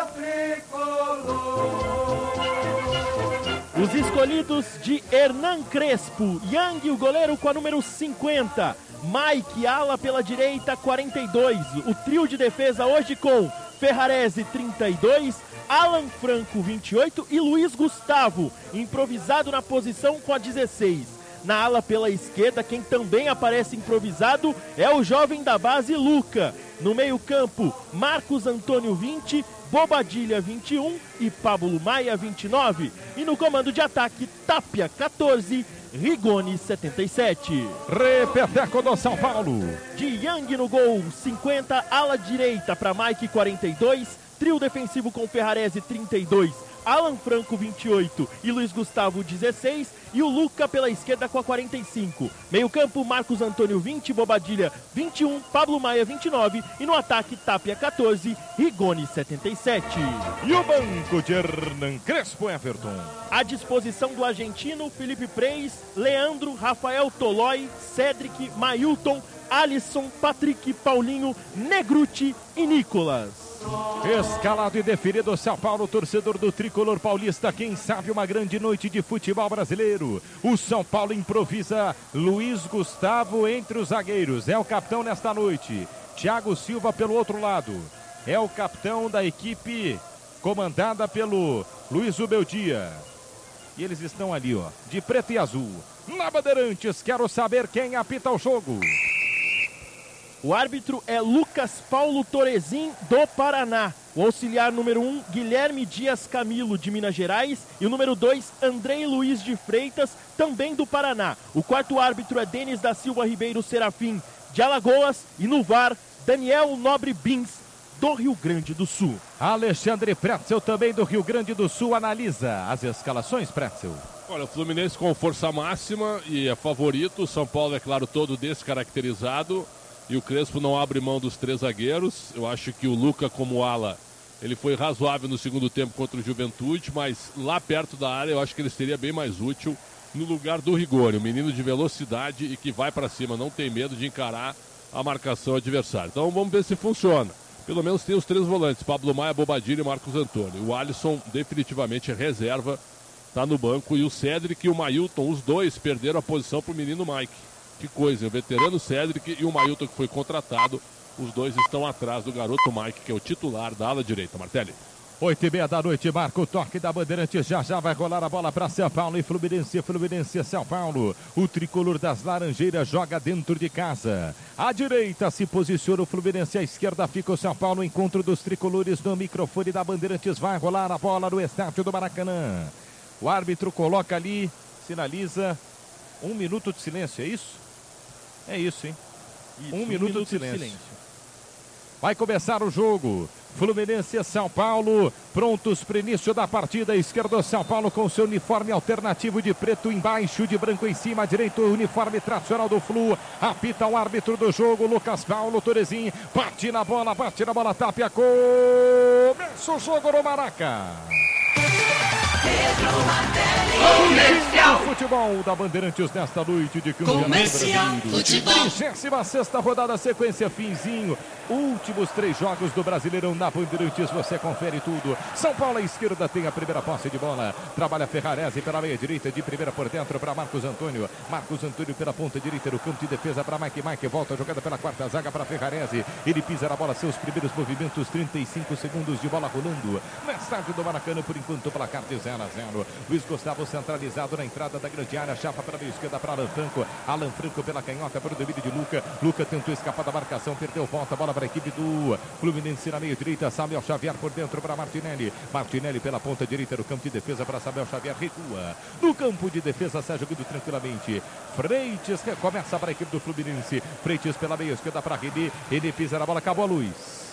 Os escolhidos de Hernan Crespo. Yang, o goleiro, com a número cinquenta. Mike, ala pela direita, quarenta e dois. O trio de defesa hoje com Ferrarese, trinta e dois. Alan Franco, vinte e oito. E Luiz Gustavo, improvisado na posição com a dezesseis. Na ala pela esquerda, quem também aparece improvisado é o jovem da base, Luca. No meio campo, Marcos Antônio, vinte. Bobadilha, vinte e um. E Pablo Maia, vinte e nove. E no comando de ataque, Tapia, quatorze. Rigoni, setenta e sete. Repeteco do São Paulo. De Yang no gol, cinquenta. Ala direita para Mike, quarenta e dois. Trio defensivo com Ferrarese, trinta e dois. Alan Franco, vinte e oito. E Luiz Gustavo, dezesseis. E o Luca pela esquerda com a quarenta e cinco. Meio campo, Marcos Antônio, vinte. Bobadilha, vinte e um. Pablo Maia, vinte e nove. E no ataque, Tapia, quatorze. Rigoni, setenta e sete. E o banco de Hernan Crespo, Everton. À disposição do argentino, Felipe Preis, Leandro, Rafael Tolói, Cedric, Mailton, Alisson, Patrick, Paulinho, Negruti e Nicolas. Escalado e definido o São Paulo, torcedor do tricolor paulista. Quem sabe uma grande noite de futebol brasileiro. O São Paulo improvisa Luiz Gustavo entre os zagueiros. É o capitão nesta noite. Thiago Silva pelo outro lado. É o capitão da equipe comandada pelo Luiz Ubeldia. E eles estão ali, ó, de preto e azul. Na Bandeirantes, quero saber quem apita o jogo. O árbitro é Lucas Paulo Torezin, do Paraná. O auxiliar número um, Guilherme Dias Camilo, de Minas Gerais. E o número dois, Andrei Luiz de Freitas, também do Paraná. O quarto árbitro é Denis da Silva Ribeiro Serafim, de Alagoas. E no V A R, Daniel Nobre Bins, do Rio Grande do Sul. Alexandre Pretzel, também do Rio Grande do Sul, analisa as escalações, Pretzel. Olha, o Fluminense com força máxima e é favorito. O São Paulo, é claro, todo descaracterizado. E o Crespo não abre mão dos três zagueiros. Eu acho que o Luca, como ala, ele foi razoável no segundo tempo contra o Juventude, mas lá perto da área eu acho que ele seria bem mais útil no lugar do Rigoni, um menino de velocidade e que vai para cima, não tem medo de encarar a marcação adversária. Então vamos ver se funciona. Pelo menos tem os três volantes, Pablo Maia, Bobadilha e Marcos Antônio. O Alisson definitivamente é reserva, está no banco. E o Cedric e o Mailton, os dois perderam a posição para o menino Mike. Que coisa, o veterano Cedric e o Mailton, que foi contratado, os dois estão atrás do garoto Mike, que é o titular da ala direita. Martelli. Oito e meia da noite, marca o toque da Bandeirantes, já já vai rolar a bola para São Paulo e Fluminense, Fluminense São Paulo. O tricolor das Laranjeiras joga dentro de casa. À direita se posiciona o Fluminense, à esquerda fica o São Paulo. Encontro dos tricolores no microfone da Bandeirantes, vai rolar a bola no estádio do Maracanã. O árbitro coloca ali, sinaliza um minuto de silêncio, é isso? É isso, hein? Isso, um, um minuto, minuto de, silêncio. de silêncio. Vai começar o jogo. Fluminense e São Paulo, prontos para o início da partida. Esquerdo São Paulo com seu uniforme alternativo de preto embaixo, de branco em cima. Direito o uniforme tradicional do Flu. Apita o árbitro do jogo, Lucas Paulo Torezin. Bate na bola, bate na bola, tapia. Começa o jogo no Maraca. Comercial. Futebol da Bandeirantes nesta noite de Campeonato Brasileiro. trigésima sexta rodada, sequência finzinho. Últimos três jogos do Brasileirão na Bandeirantes, você confere tudo. São Paulo à esquerda tem a primeira posse de bola. Trabalha Ferrarese pela meia direita, de primeira por dentro para Marcos Antônio. Marcos Antônio pela ponta direita no campo de defesa para Mike. Mike volta a jogada pela quarta zaga para Ferrarese. Ele pisa na bola, seus primeiros movimentos, trinta e cinco segundos de bola rolando. No estádio do Maracanã, por enquanto, placar de zero a zero. Luiz Gustavo centralizado na entrada da grande área, chapa para a meia esquerda para Alan Franco. Alan Franco pela canhota para o domínio de Luca. Luca tentou escapar da marcação, perdeu volta, bola para a equipe do Fluminense na meia direita. Samuel Xavier por dentro para Martinelli. Martinelli pela ponta direita no campo de defesa para Samuel Xavier, recua. No campo de defesa, sai jogando tranquilamente. Freitas começa para a equipe do Fluminense. Freitas pela meia esquerda para René. René pisa na bola, acabou a luz.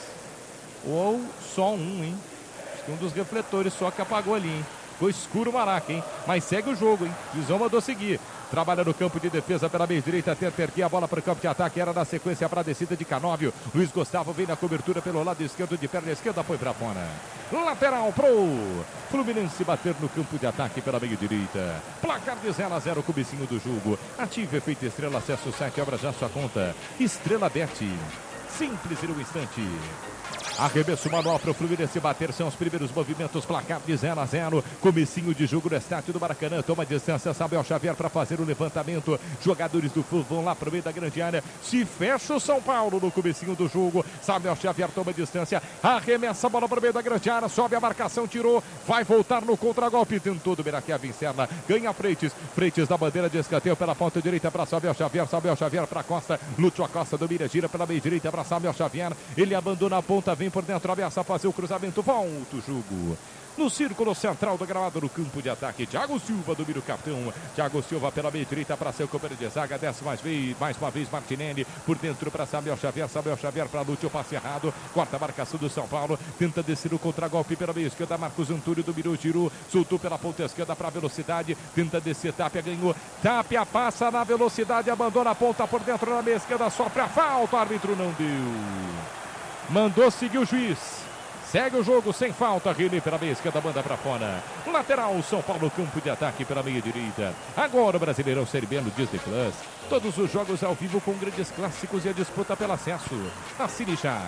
Ou só um, hein? Acho que um dos refletores só que apagou ali, hein? Ficou escuro o Maraca, hein? Mas segue o jogo, hein? Visão mandou seguir. Trabalha no campo de defesa pela meia direita, tenta erguer a bola para o campo de ataque. Era na sequência para a descida de Canóvio. Luiz Gustavo vem na cobertura pelo lado esquerdo, de perna esquerda, foi para fora. Lateral pro Fluminense bater no campo de ataque pela meia direita. Placar de zero a zero, comecinho do jogo. Ative efeito Estrela, acessa o site, abra já sua conta. Estrela Bet. Simples em um instante. Arremesso manual para o Fluminense bater, são os primeiros movimentos, placar de zero a zero, comecinho de jogo no estádio do Maracanã, toma distância, Samuel Xavier para fazer o levantamento, jogadores do Flu vão lá para o meio da grande área, se fecha o São Paulo no comecinho do jogo, Samuel Xavier toma distância, arremessa a bola para o meio da grande área, sobe a marcação, tirou, vai voltar no contragolpe, tentou dominar aqui a Vincerna, ganha Freitas, Freitas da bandeira de escanteio pela ponta direita para Samuel Xavier, Samuel Xavier para Costa, Lúcio Acosta domina, gira pela meia direita para Samuel Xavier, ele abandona a ponta, vem por dentro, ameaça fazer o cruzamento, volta o jogo. No círculo central do gramado, no campo de ataque, Thiago Silva domina o capitão. Thiago Silva pela meia direita para seu companheiro de zaga, desce mais, vez, mais uma vez Martinelli, por dentro para Samuel Xavier, Samuel Xavier para Lúcio, passe errado, quarta marcação do São Paulo, tenta descer o contragolpe pela meia esquerda, Marcos Antônio dominou, tirou, soltou pela ponta esquerda para velocidade, tenta descer, Tapia ganhou, Tapia passa na velocidade, abandona a ponta por dentro na meia esquerda, sopra a falta, o árbitro não deu. Mandou seguir o juiz. Segue o jogo sem falta. René pela meia esquerda, manda para fora. Lateral, São Paulo, campo de ataque pela meia direita. Agora o Brasileirão Série B no Disney Plus. Todos os jogos ao vivo com grandes clássicos e a disputa pelo acesso. Assine já.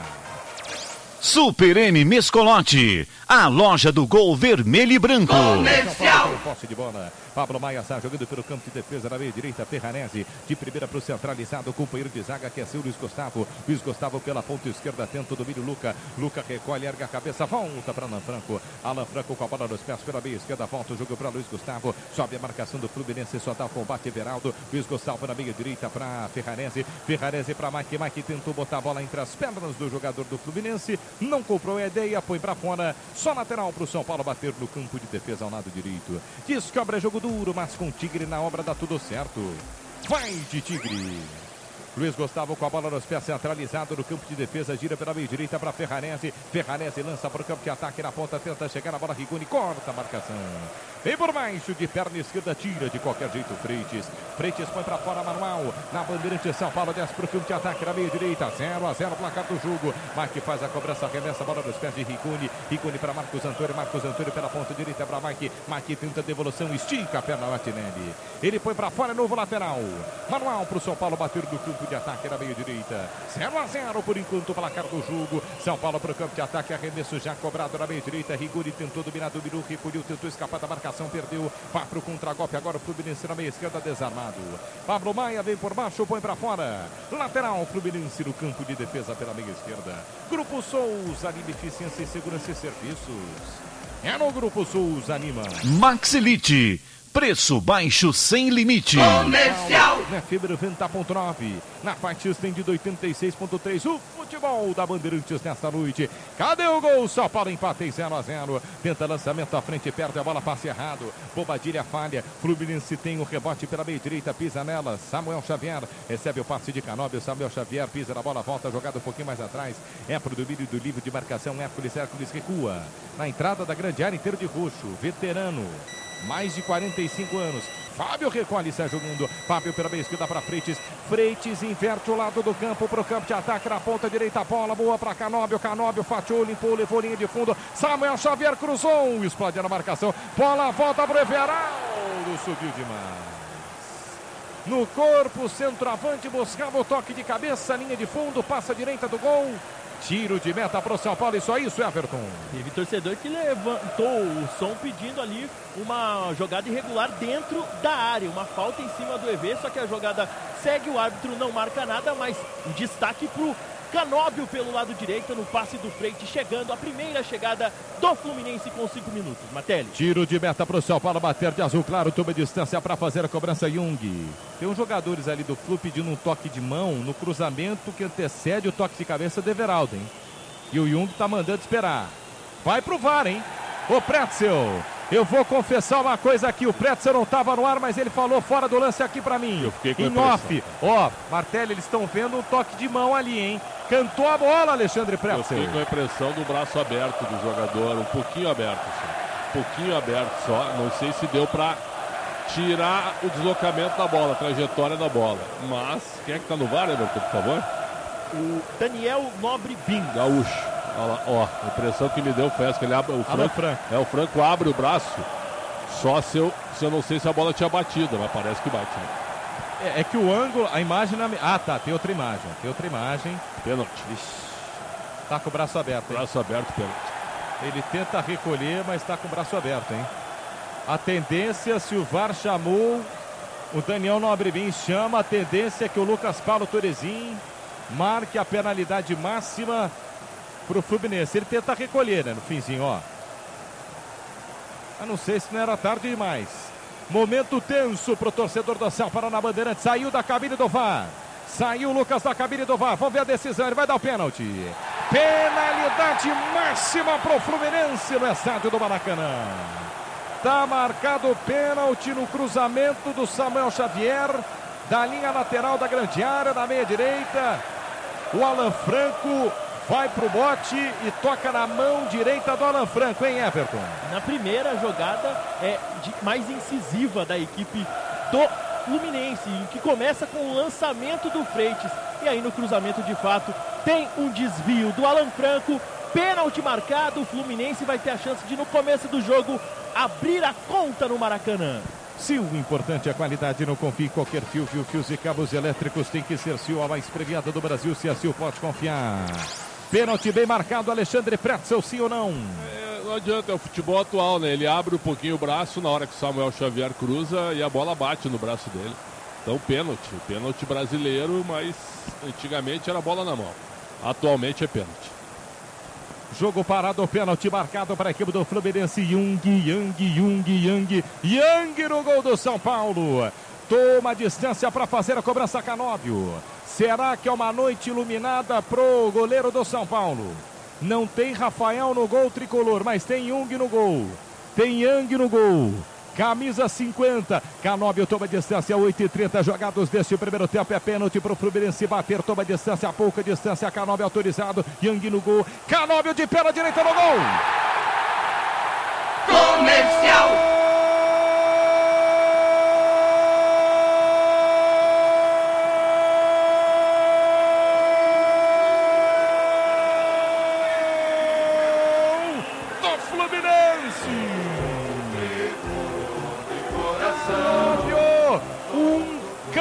Super M Mescolote, a loja do gol vermelho e branco. Comercial. Posse de bola. Pablo Maia está jogando pelo campo de defesa na meia direita. Ferrarese de primeira para o centralizado. O companheiro de zaga que é seu Luiz Gustavo. Luiz Gustavo pela ponta esquerda. Tenta o domínio. Luca. Luca recolhe, erga a cabeça. Volta para Alan Franco. Alan Franco com a bola nos pés pela meia esquerda. Volta o jogo para Luiz Gustavo. Sobe a marcação do Fluminense. Só dá o combate Everaldo. Luiz Gustavo na meia direita para Ferrarese. Ferrarese para Mike. Mike tentou botar a bola entre as pernas do jogador do Fluminense. Não comprou a ideia. Põe para fora. Só lateral para o São Paulo bater no campo de defesa ao lado direito. Descobre jogo duro, mas com Tigre na obra dá tudo certo. Vai de Tigre. Luiz Gustavo com a bola nos pés, centralizado no campo de defesa, gira pela meia direita para Ferrarese. Ferrarese lança para o campo de ataque na ponta, tenta chegar na bola, Rigoni corta a marcação. Vem por baixo, de perna esquerda, tira de qualquer jeito Freitas. Freitas põe para fora, manual. Na bandeirante, São Paulo desce para o campo de ataque na meia direita, zero a zero, placar do jogo. Mike faz a cobrança, arremessa a bola nos pés de Rigoni. Rigoni para Marcos Antônio, Marcos Antônio pela ponta direita para Mike. Mike tenta a devolução, estica a perna Martinelli. Ele põe para fora, novo lateral. Manual para o São Paulo bater no campo de ataque na meia direita. zero a zero por enquanto, placar do jogo. São Paulo para o campo de ataque, arremesso já cobrado na meia direita. Rigoni tentou dominar, dominou, recolheu, tentou escapar da marcação. marcação, perdeu. Vai pro contragolpe agora o Fluminense na meia esquerda, desarmado. Pablo Maia vem por baixo, põe pra fora. Lateral, Fluminense no campo de defesa pela meia esquerda. Grupo Souza, anima eficiência e segurança e serviços. É no Grupo Souza, anima. Maxilite. Preço baixo sem limite. Comercial. Na fibra noventa ponto nove. Na parte estendida oitenta e seis ponto três. O futebol da Bandeirantes nesta noite. Cadê o gol? São Paulo empata em zero a zero. Tenta lançamento à frente, perde a bola, passe errado. Bobadilha falha. Fluminense tem o rebote pela meia direita, pisa nela. Samuel Xavier recebe o passe de Canóbio. Samuel Xavier pisa na bola, volta jogada um pouquinho mais atrás. É pro domínio do livro de marcação. Hércules, Hércules recua. Na entrada da grande área, inteiro de roxo. Veterano. Mais de quarenta e cinco anos. Fábio recolhe, sai jogando. Fábio pela meia esquerda para Freitas. Freitas inverte o lado do campo para o campo de ataque na ponta direita. A bola boa para Canóbio. Canóbio fatiou, limpou, levou linha de fundo. Samuel Xavier cruzou. Explode na marcação. Bola volta para o Everaldo. Subiu demais. No corpo, centroavante buscava o toque de cabeça. Linha de fundo, passa a direita do gol. Tiro de meta para o São Paulo, e só isso, Everton. Teve torcedor que levantou o som pedindo ali uma jogada irregular dentro da área, uma falta em cima do E V, só que a jogada segue, o árbitro não marca nada, mas um destaque para o Canóbio pelo lado direito, no passe do Freitas, chegando a primeira chegada do Fluminense com cinco minutos. Matelli. Tiro de meta para o São Paulo, bater de azul claro, toma distância para fazer a cobrança, Jung. Tem uns jogadores ali do Flu pedindo um toque de mão no cruzamento que antecede o toque de cabeça do Everaldo, hein? E o Jung tá mandando esperar. Vai pro V A R, hein? Ô Pretzel, eu vou confessar uma coisa aqui, o Pretzel não estava no ar, mas ele falou fora do lance aqui pra mim. Eu fiquei com em off. Ó, Martelli, eles estão vendo um toque de mão ali, hein? Cantou a bola, Alexandre Pretzel. Eu fiquei com a impressão do braço aberto do jogador, um pouquinho aberto só. Um pouquinho aberto só, não sei se deu pra tirar o deslocamento da bola, a trajetória da bola. Mas, quem é que tá no V A R, Everton, por favor? O Daniel Nobre Bim. Gaúcho. Olha lá, ó, a impressão que me deu foi essa, que ele abre, o Franco, Franco. É, o Franco abre o braço, só se eu, se eu não sei se a bola tinha batido, mas parece que bate, né? É, é que o ângulo, a imagem... Na... Ah, tá, tem outra imagem, tem outra imagem. Pênalti. Tá com o braço aberto, hein? Braço aberto, pênalti. Ele tenta recolher, mas tá com o braço aberto, hein? A tendência, se o V A R chamou, o Daniel Nobrebin chama, a tendência é que o Lucas Paulo Torezin marque a penalidade máxima pro Fluminense. Ele tenta recolher, né, no finzinho, ó. Eu não sei se não era tarde demais. Momento tenso pro torcedor do São Paulo na Bandeirante. Saiu da cabine do V A R. Saiu o Lucas da cabine do V A R. Vamos ver a decisão. Ele vai dar o pênalti. Penalidade máxima pro Fluminense no estádio do Maracanã. Tá marcado o pênalti no cruzamento do Samuel Xavier. Da linha lateral da grande área, na meia direita. O Alan Franco vai pro bote e toca na mão direita do Alan Franco, hein, Everton? Na primeira jogada é de, mais incisiva da equipe do Fluminense, que começa com o lançamento do Freitas. E aí no cruzamento, de fato, tem um desvio do Alan Franco. Pênalti marcado, o Fluminense vai ter a chance de, no começo do jogo, abrir a conta no Maracanã. Se o importante é a qualidade, não confie em qualquer fio, fio, fios e cabos elétricos, tem que ser Sil, a mais premiada do Brasil. Se a Sil pode confiar. Pênalti bem marcado, Alexandre Pretzel, sim ou não? É, não adianta, é o futebol atual, né? Ele abre um pouquinho o braço na hora que o Samuel Xavier cruza e a bola bate no braço dele. Então pênalti, pênalti brasileiro, mas antigamente era bola na mão. Atualmente é pênalti. Jogo parado, pênalti marcado para a equipe do Fluminense. Jung, Jung, Jung, Jung. Jung no gol do São Paulo. Toma a distância para fazer a cobrança, Canóbio. Será que é uma noite iluminada pro goleiro do São Paulo? Não tem Rafael no gol tricolor, mas tem Jung no gol. Tem Jung no gol. Camisa cinquenta, Canóbio toma distância, oito e trinta jogados deste primeiro tempo, é pênalti para o Fluminense bater, toma distância, a pouca distância, Canóbio autorizado, Jung no gol, Canóbio de pé na direita no gol! Comercial!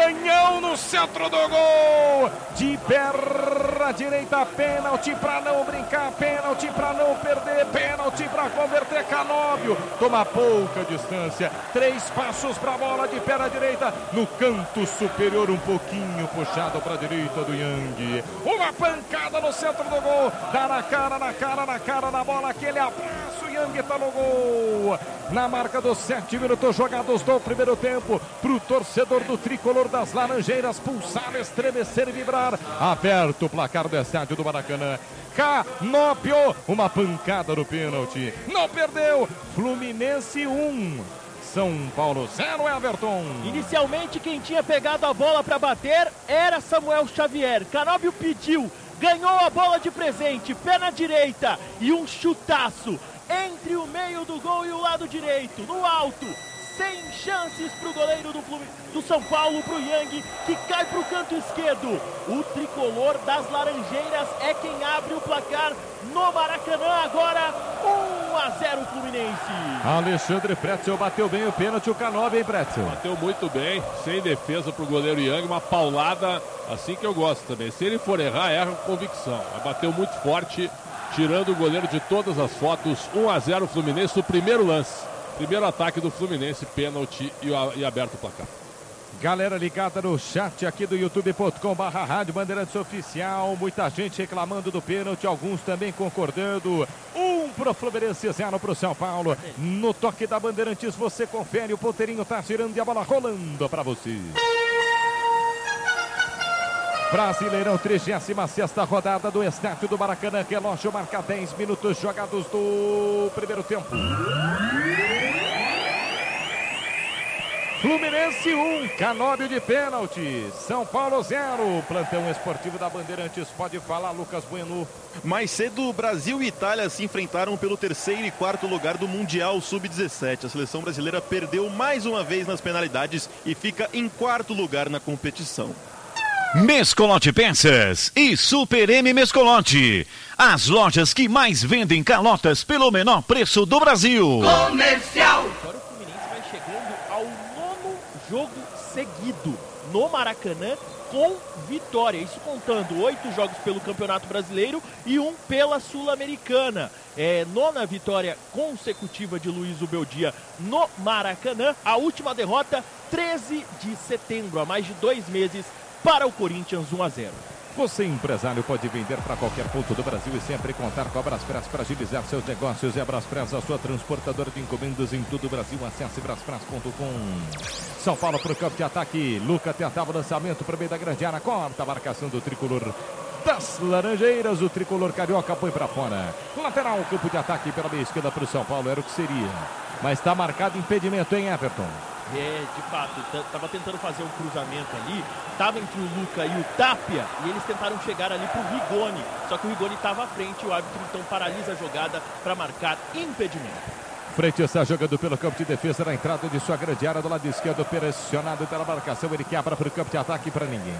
canhão no centro do gol, de perna direita, pênalti pra não brincar, pênalti pra não perder, pênalti pra converter. Canóbio toma pouca distância, três passos pra bola de perna direita, no canto superior um pouquinho puxado pra direita do Yang, uma pancada no centro do gol, dá na cara, na cara, na cara, na bola, aquele abraço, Yang tá no gol, na marca dos sete minutos jogados do primeiro tempo, pro torcedor do tricolor das Laranjeiras pulsar, estremecer e vibrar, aperta o placar do estádio do Maracanã. Canóbio, uma pancada no pênalti, não perdeu. Fluminense um, São Paulo zero, Everton. Inicialmente quem tinha pegado a bola para bater era Samuel Xavier. Canóbio pediu, ganhou a bola de presente, pé na direita e um chutaço entre o meio do gol e o lado direito, no alto. Sem chances para o goleiro do, do São Paulo, para o Yang, que cai para o canto esquerdo. O tricolor das Laranjeiras é quem abre o placar no Maracanã. Agora um a zero Fluminense. Alexandre Pretzel bateu bem o pênalti, o Canóbio, hein, Pretzel? Bateu muito bem, sem defesa para o goleiro Yang, uma paulada assim que eu gosto também. Se ele for errar, erra com convicção. Mas bateu muito forte, tirando o goleiro de todas as fotos. um a zero Fluminense no primeiro lance. Primeiro ataque do Fluminense, pênalti e, e aberto o placar. Galera ligada no chat aqui do youtube ponto com barra Rádio Bandeirantes Oficial. Muita gente reclamando do pênalti, alguns também concordando. Um pro Fluminense, zero pro São Paulo. No toque da Bandeirantes você confere, o ponteirinho tá girando e a bola rolando para você. Brasileirão, trigésima sexta rodada do estádio do Maracanã. Relógio marca dez minutos jogados do primeiro tempo. Fluminense um, Canóbio de pênalti, São Paulo zero. Plantão esportivo da Bandeirantes, pode falar, Lucas Bueno. Mais cedo, Brasil e Itália se enfrentaram pelo terceiro e quarto lugar do Mundial sub dezessete. A seleção brasileira perdeu mais uma vez nas penalidades e fica em quarto lugar na competição. Mescolote Peças e Super M Mescolote, as lojas que mais vendem calotas pelo menor preço do Brasil. Comercial. Agora o Fluminense vai chegando ao nono jogo seguido no Maracanã com vitória, isso contando oito jogos pelo Campeonato Brasileiro e um pela Sul-Americana. É, nona vitória consecutiva de Luiz Ubeldia no Maracanã. A última derrota, treze de setembro, há mais de dois meses, para o Corinthians, um a zero. Você, empresário, pode vender para qualquer ponto do Brasil e sempre contar com a Braspress para agilizar seus negócios. É a Braspress, a sua transportadora de encomendas em todo o Brasil. Acesse braspress ponto com. São Paulo para o campo de ataque. Luca tentava o lançamento para o meio da grande área. Corta a marcação do tricolor das Laranjeiras. O tricolor carioca põe para fora. Lateral, campo de ataque pela meia esquerda para o São Paulo. Era o que seria. Mas está marcado impedimento, hein, Everton? É, de fato, estava tentando fazer um cruzamento ali, estava entre o Luca e o Tapia, e eles tentaram chegar ali para o Rigoni, só que o Rigoni estava à frente, e o árbitro então paralisa a jogada para marcar impedimento. Frente está jogando pelo campo de defesa na entrada de sua grande área do lado esquerdo, pressionado pela marcação, ele quebra para o campo de ataque para ninguém.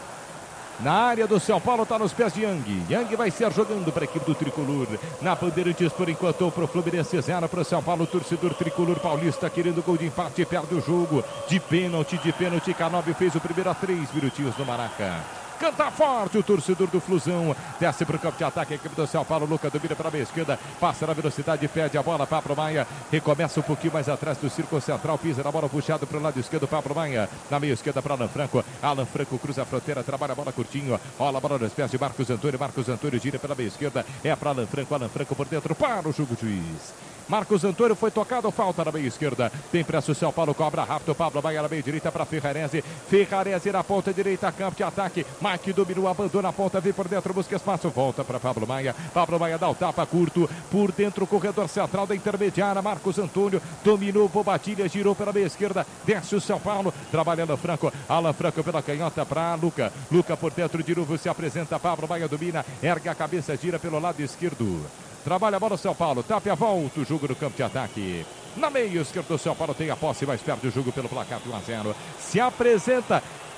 Na área do São Paulo, está nos pés de Yang. Yang vai ser jogando para a equipe do Tricolor. Na Bandeirantes, por enquanto, para o Fluminense, zero para o São Paulo. Torcedor Tricolor paulista querendo gol de empate, perde o jogo. De pênalti, de pênalti, Canóbio fez o primeiro a três minutinhos no Maraca. Canta forte o torcedor do Flusão. Desce para o campo de ataque. A equipe do São Paulo. Luca domina para a meia esquerda. Passa na velocidade. Perde a bola. Pablo Maia. Recomeça um pouquinho mais atrás do círculo central. Pisa na bola puxado para o lado esquerdo. Pablo Maia. Na meia esquerda para Alan Franco. Alan Franco cruza a fronteira. Trabalha a bola curtinho. Rola a bola nos pés de Marcos Antônio. Marcos Antônio gira pela meia esquerda. É para Alan Franco. Alan Franco por dentro. Para o jogo juiz. Marcos Antônio foi tocado, falta na meia esquerda. Tem pressa o São Paulo, cobra rápido. Pablo Maia na meia direita para Ferrarese. Ferrarese na ponta direita, campo de ataque. Mike dominou, abandona a ponta, vem por dentro, busca espaço, volta para Pablo Maia. Pablo Maia dá o tapa curto. Por dentro, o corredor central da intermediária. Marcos Antônio dominou, Bobatilha, girou pela meia esquerda. Desce o São Paulo, trabalhando Franco. Alan Franco pela canhota para Luca. Luca por dentro de novo se apresenta. Pablo Maia domina, ergue a cabeça, gira pelo lado esquerdo. Trabalha a bola o São Paulo, Tapia volta o jogo no campo de ataque. Na meia esquerda o São Paulo tem a posse, mas perde o jogo pelo placar de um a zero. Se apresenta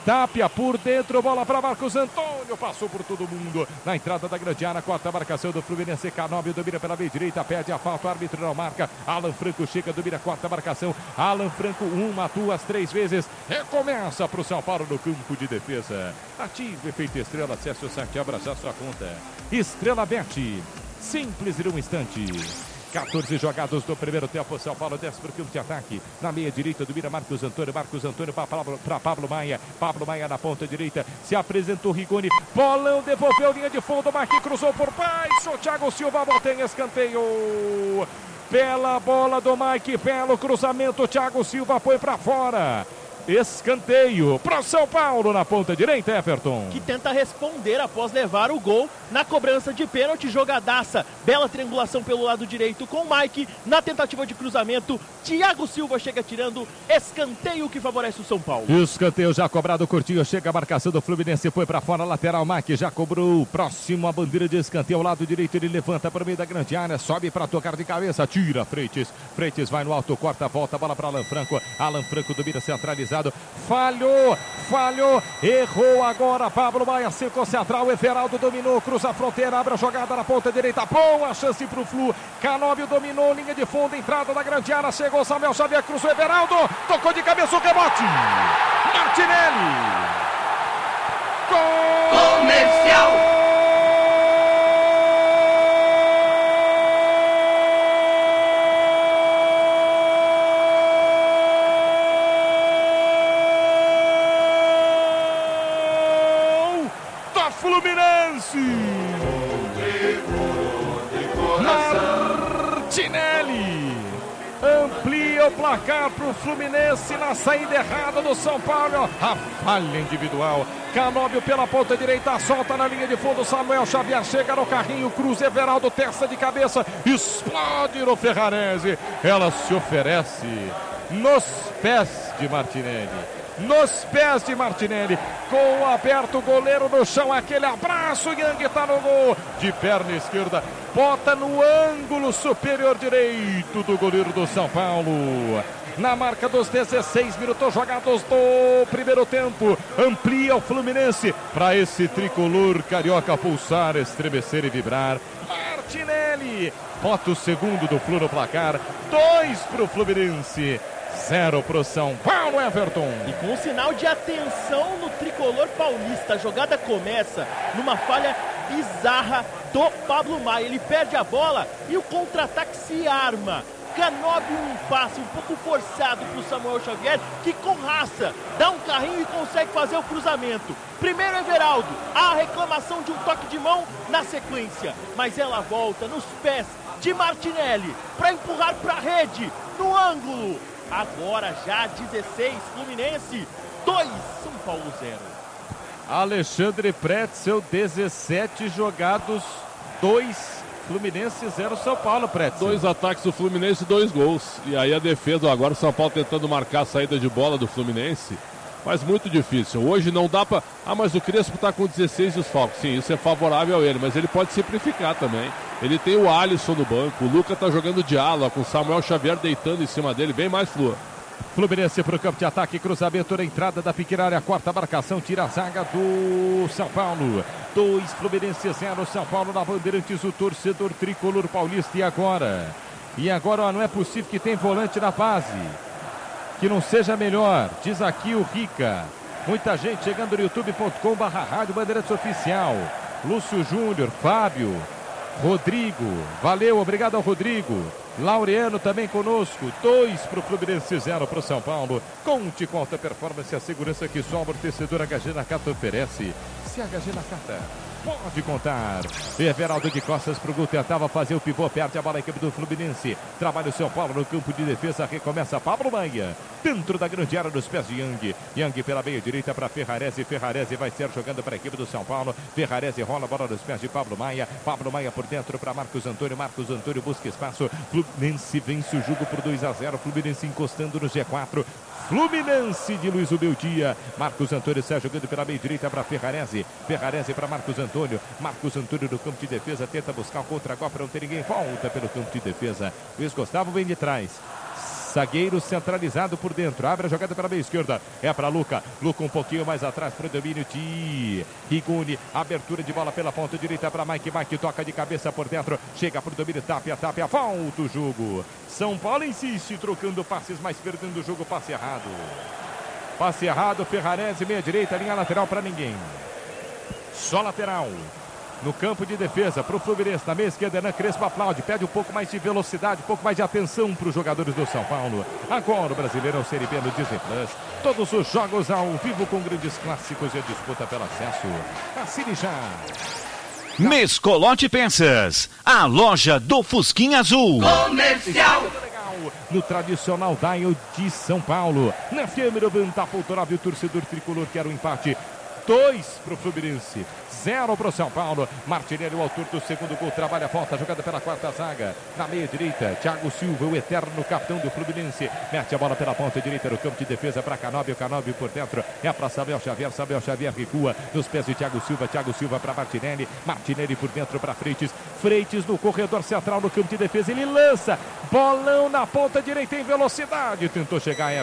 Tapia por dentro, bola para Marcos Antônio, passou por todo mundo. Na entrada da grande área, quarta marcação do Fluminense. Canóbio domina pela meia direita, pede a falta, o árbitro não marca. Alan Franco chega, domina a quarta marcação. Alan Franco, uma, duas, três vezes. Recomeça para o São Paulo no campo de defesa. Ative efeito Estrela, acesse o site, abra já sua conta. Estrela Bet, simples em um instante. quatorze jogados do primeiro tempo, São Paulo desce para o campo de ataque, na meia direita domina Marcos Antônio, Marcos Antônio para Pablo, Pablo Maia, Pablo Maia na ponta direita, se apresentou Rigoni, bolão, devolveu linha de fundo, Marquinhos cruzou por baixo, Thiago Silva volta em escanteio, bela bola do Mike, belo cruzamento, Thiago Silva põe para fora. Escanteio para São Paulo na ponta direita, Everton. Que tenta responder após levar o gol na cobrança de pênalti, jogadaça. Bela triangulação pelo lado direito com o Mike. Na tentativa de cruzamento, Thiago Silva chega tirando. Escanteio que favorece o São Paulo. Escanteio já cobrado, curtinho. Chega a marcação do Fluminense, foi para fora, lateral. Mike já cobrou. Próximo a bandeira de escanteio ao lado direito. Ele levanta para o meio da grande área, sobe para tocar de cabeça. Tira Freitas. Freitas vai no alto, corta, volta, bola para Alan Franco. Alan Franco domina centralizado. Falhou, falhou, errou agora. Pablo Maia, secou central. Everaldo dominou, cruza a fronteira, abre a jogada na ponta direita. Boa chance pro Flu. Canóbio dominou, linha de fundo, entrada da grande área. Chegou Samuel Xavier, cruzou Everaldo. Tocou de cabeça o rebote. Martinelli. Gol! Comercial. Fluminense! Martinelli amplia o placar para o Fluminense na saída errada do São Paulo. A falha individual. Canóbio pela ponta direita, solta na linha de fundo. Samuel Xavier chega no carrinho, cruza Everaldo, testa de cabeça, explode no Ferrarese. Ela se oferece nos pés de Martinelli. Nos pés de Martinelli, com o aberto, o goleiro no chão, aquele abraço, Yang está no gol, de perna esquerda, bota no ângulo superior direito do goleiro do São Paulo. Na marca dos dezesseis minutos jogados do primeiro tempo, amplia o Fluminense para esse tricolor carioca pulsar, estremecer e vibrar. Martinelli bota o segundo do Flu no placar, dois para o Fluminense, zero para o São Paulo, Everton. E com um sinal de atenção no tricolor paulista, a jogada começa numa falha bizarra do Pablo Maia. Ele perde a bola e o contra-ataque se arma. Canóbio, um passe um pouco forçado para o Samuel Xavier, que com raça dá um carrinho e consegue fazer o cruzamento. Primeiro Everaldo, a reclamação de um toque de mão na sequência, mas ela volta nos pés de Martinelli para empurrar para a rede, no ângulo. Agora já dezesseis, Fluminense dois, São Paulo zero. Alexandre Pretzel, dezessete jogados, dois, Fluminense zero, São Paulo, Pretzel. Dois ataques do Fluminense, dois gols. E aí a defesa, agora o São Paulo tentando marcar a saída de bola do Fluminense, mas muito difícil. Hoje não dá pra... Ah, mas o Crespo tá com dezesseis desfalques. Sim, isso é favorável a ele, mas ele pode simplificar também. Ele tem o Alisson no banco, o Luca tá jogando de ala, com o Samuel Xavier deitando em cima dele, bem mais Flu. Fluminense para o campo de ataque, cruzamento na entrada da pequena área, quarta marcação, tira a zaga do São Paulo. Dois, Fluminense zero, São Paulo na Bandeirantes, o torcedor tricolor paulista. E agora? E agora ó, não é possível que tem volante na base que não seja melhor, diz aqui o Rica. Muita gente chegando no youtube ponto com barra rádio Bandeirantes Oficial. Lúcio Júnior, Fábio, Rodrigo, valeu, obrigado ao Rodrigo. Laureano também conosco, dois para o Fluminense, zero para o São Paulo. Conte com alta performance, a segurança que só o amortecedor H G Nakata oferece. Se H G Nakata, pode contar. Everaldo de costas para o gol, tentava fazer o pivô, perde a bola a equipe do Fluminense. Trabalha o São Paulo no campo de defesa, recomeça Pablo Maia. Dentro da grande área dos pés de Yang. Yang pela meia direita para Ferrarese. Ferrarese vai ser jogando para a equipe do São Paulo. Ferrarese rola a bola nos pés de Pablo Maia. Pablo Maia por dentro para Marcos Antônio. Marcos Antônio busca espaço. Fluminense vence o jogo por dois a zero. Fluminense encostando no G quatro. Fluminense de Luiz Ubeldia. Marcos Antônio sai jogando pela meia direita para Ferrarese. Ferrarese para Marcos Antônio. Marcos Antônio no campo de defesa. Tenta buscar o contra-gol para não ter ninguém. Volta pelo campo de defesa. Luiz Gustavo vem de trás. Zagueiro centralizado por dentro. Abre a jogada para a meia esquerda. É para Luca. Luca um pouquinho mais atrás para o domínio de Rigoni. Abertura de bola pela ponta direita para Mike. Mike toca de cabeça por dentro. Chega para o domínio. Tapia, tapia. Volta o jogo. São Paulo insiste, trocando passes, mas perdendo o jogo. Passe errado. Passe errado. Ferrarese, meia direita. Linha lateral para ninguém. Só lateral. No campo de defesa para o Fluminense, na meia esquerda, Hernan Crespo aplaude, pede um pouco mais de velocidade, um pouco mais de atenção para os jogadores do São Paulo. Agora o Brasileirão Série B no Disney Plus. Todos os jogos ao vivo com grandes clássicos e a disputa pelo acesso. Assine já. Mescolote Peças, a loja do Fusquinha Azul. Comercial. No tradicional dial de São Paulo. Na F M noventa ponto nove, o torcedor tricolor quer o empate. Dois para o Fluminense, zero para o São Paulo. Martinelli, o autor do segundo gol, trabalha a falta, jogada pela quarta zaga. Na meia direita, Thiago Silva, o eterno capitão do Fluminense. Mete a bola pela ponta direita no campo de defesa para Canóbio, Canóbio por dentro. É para Samuel Xavier, Samuel Xavier recua nos pés de Thiago Silva. Thiago Silva para Martinelli, Martinelli por dentro para Freitas. Freitas no corredor central no campo de defesa, ele lança. Bolão na ponta direita em velocidade. Tentou chegar a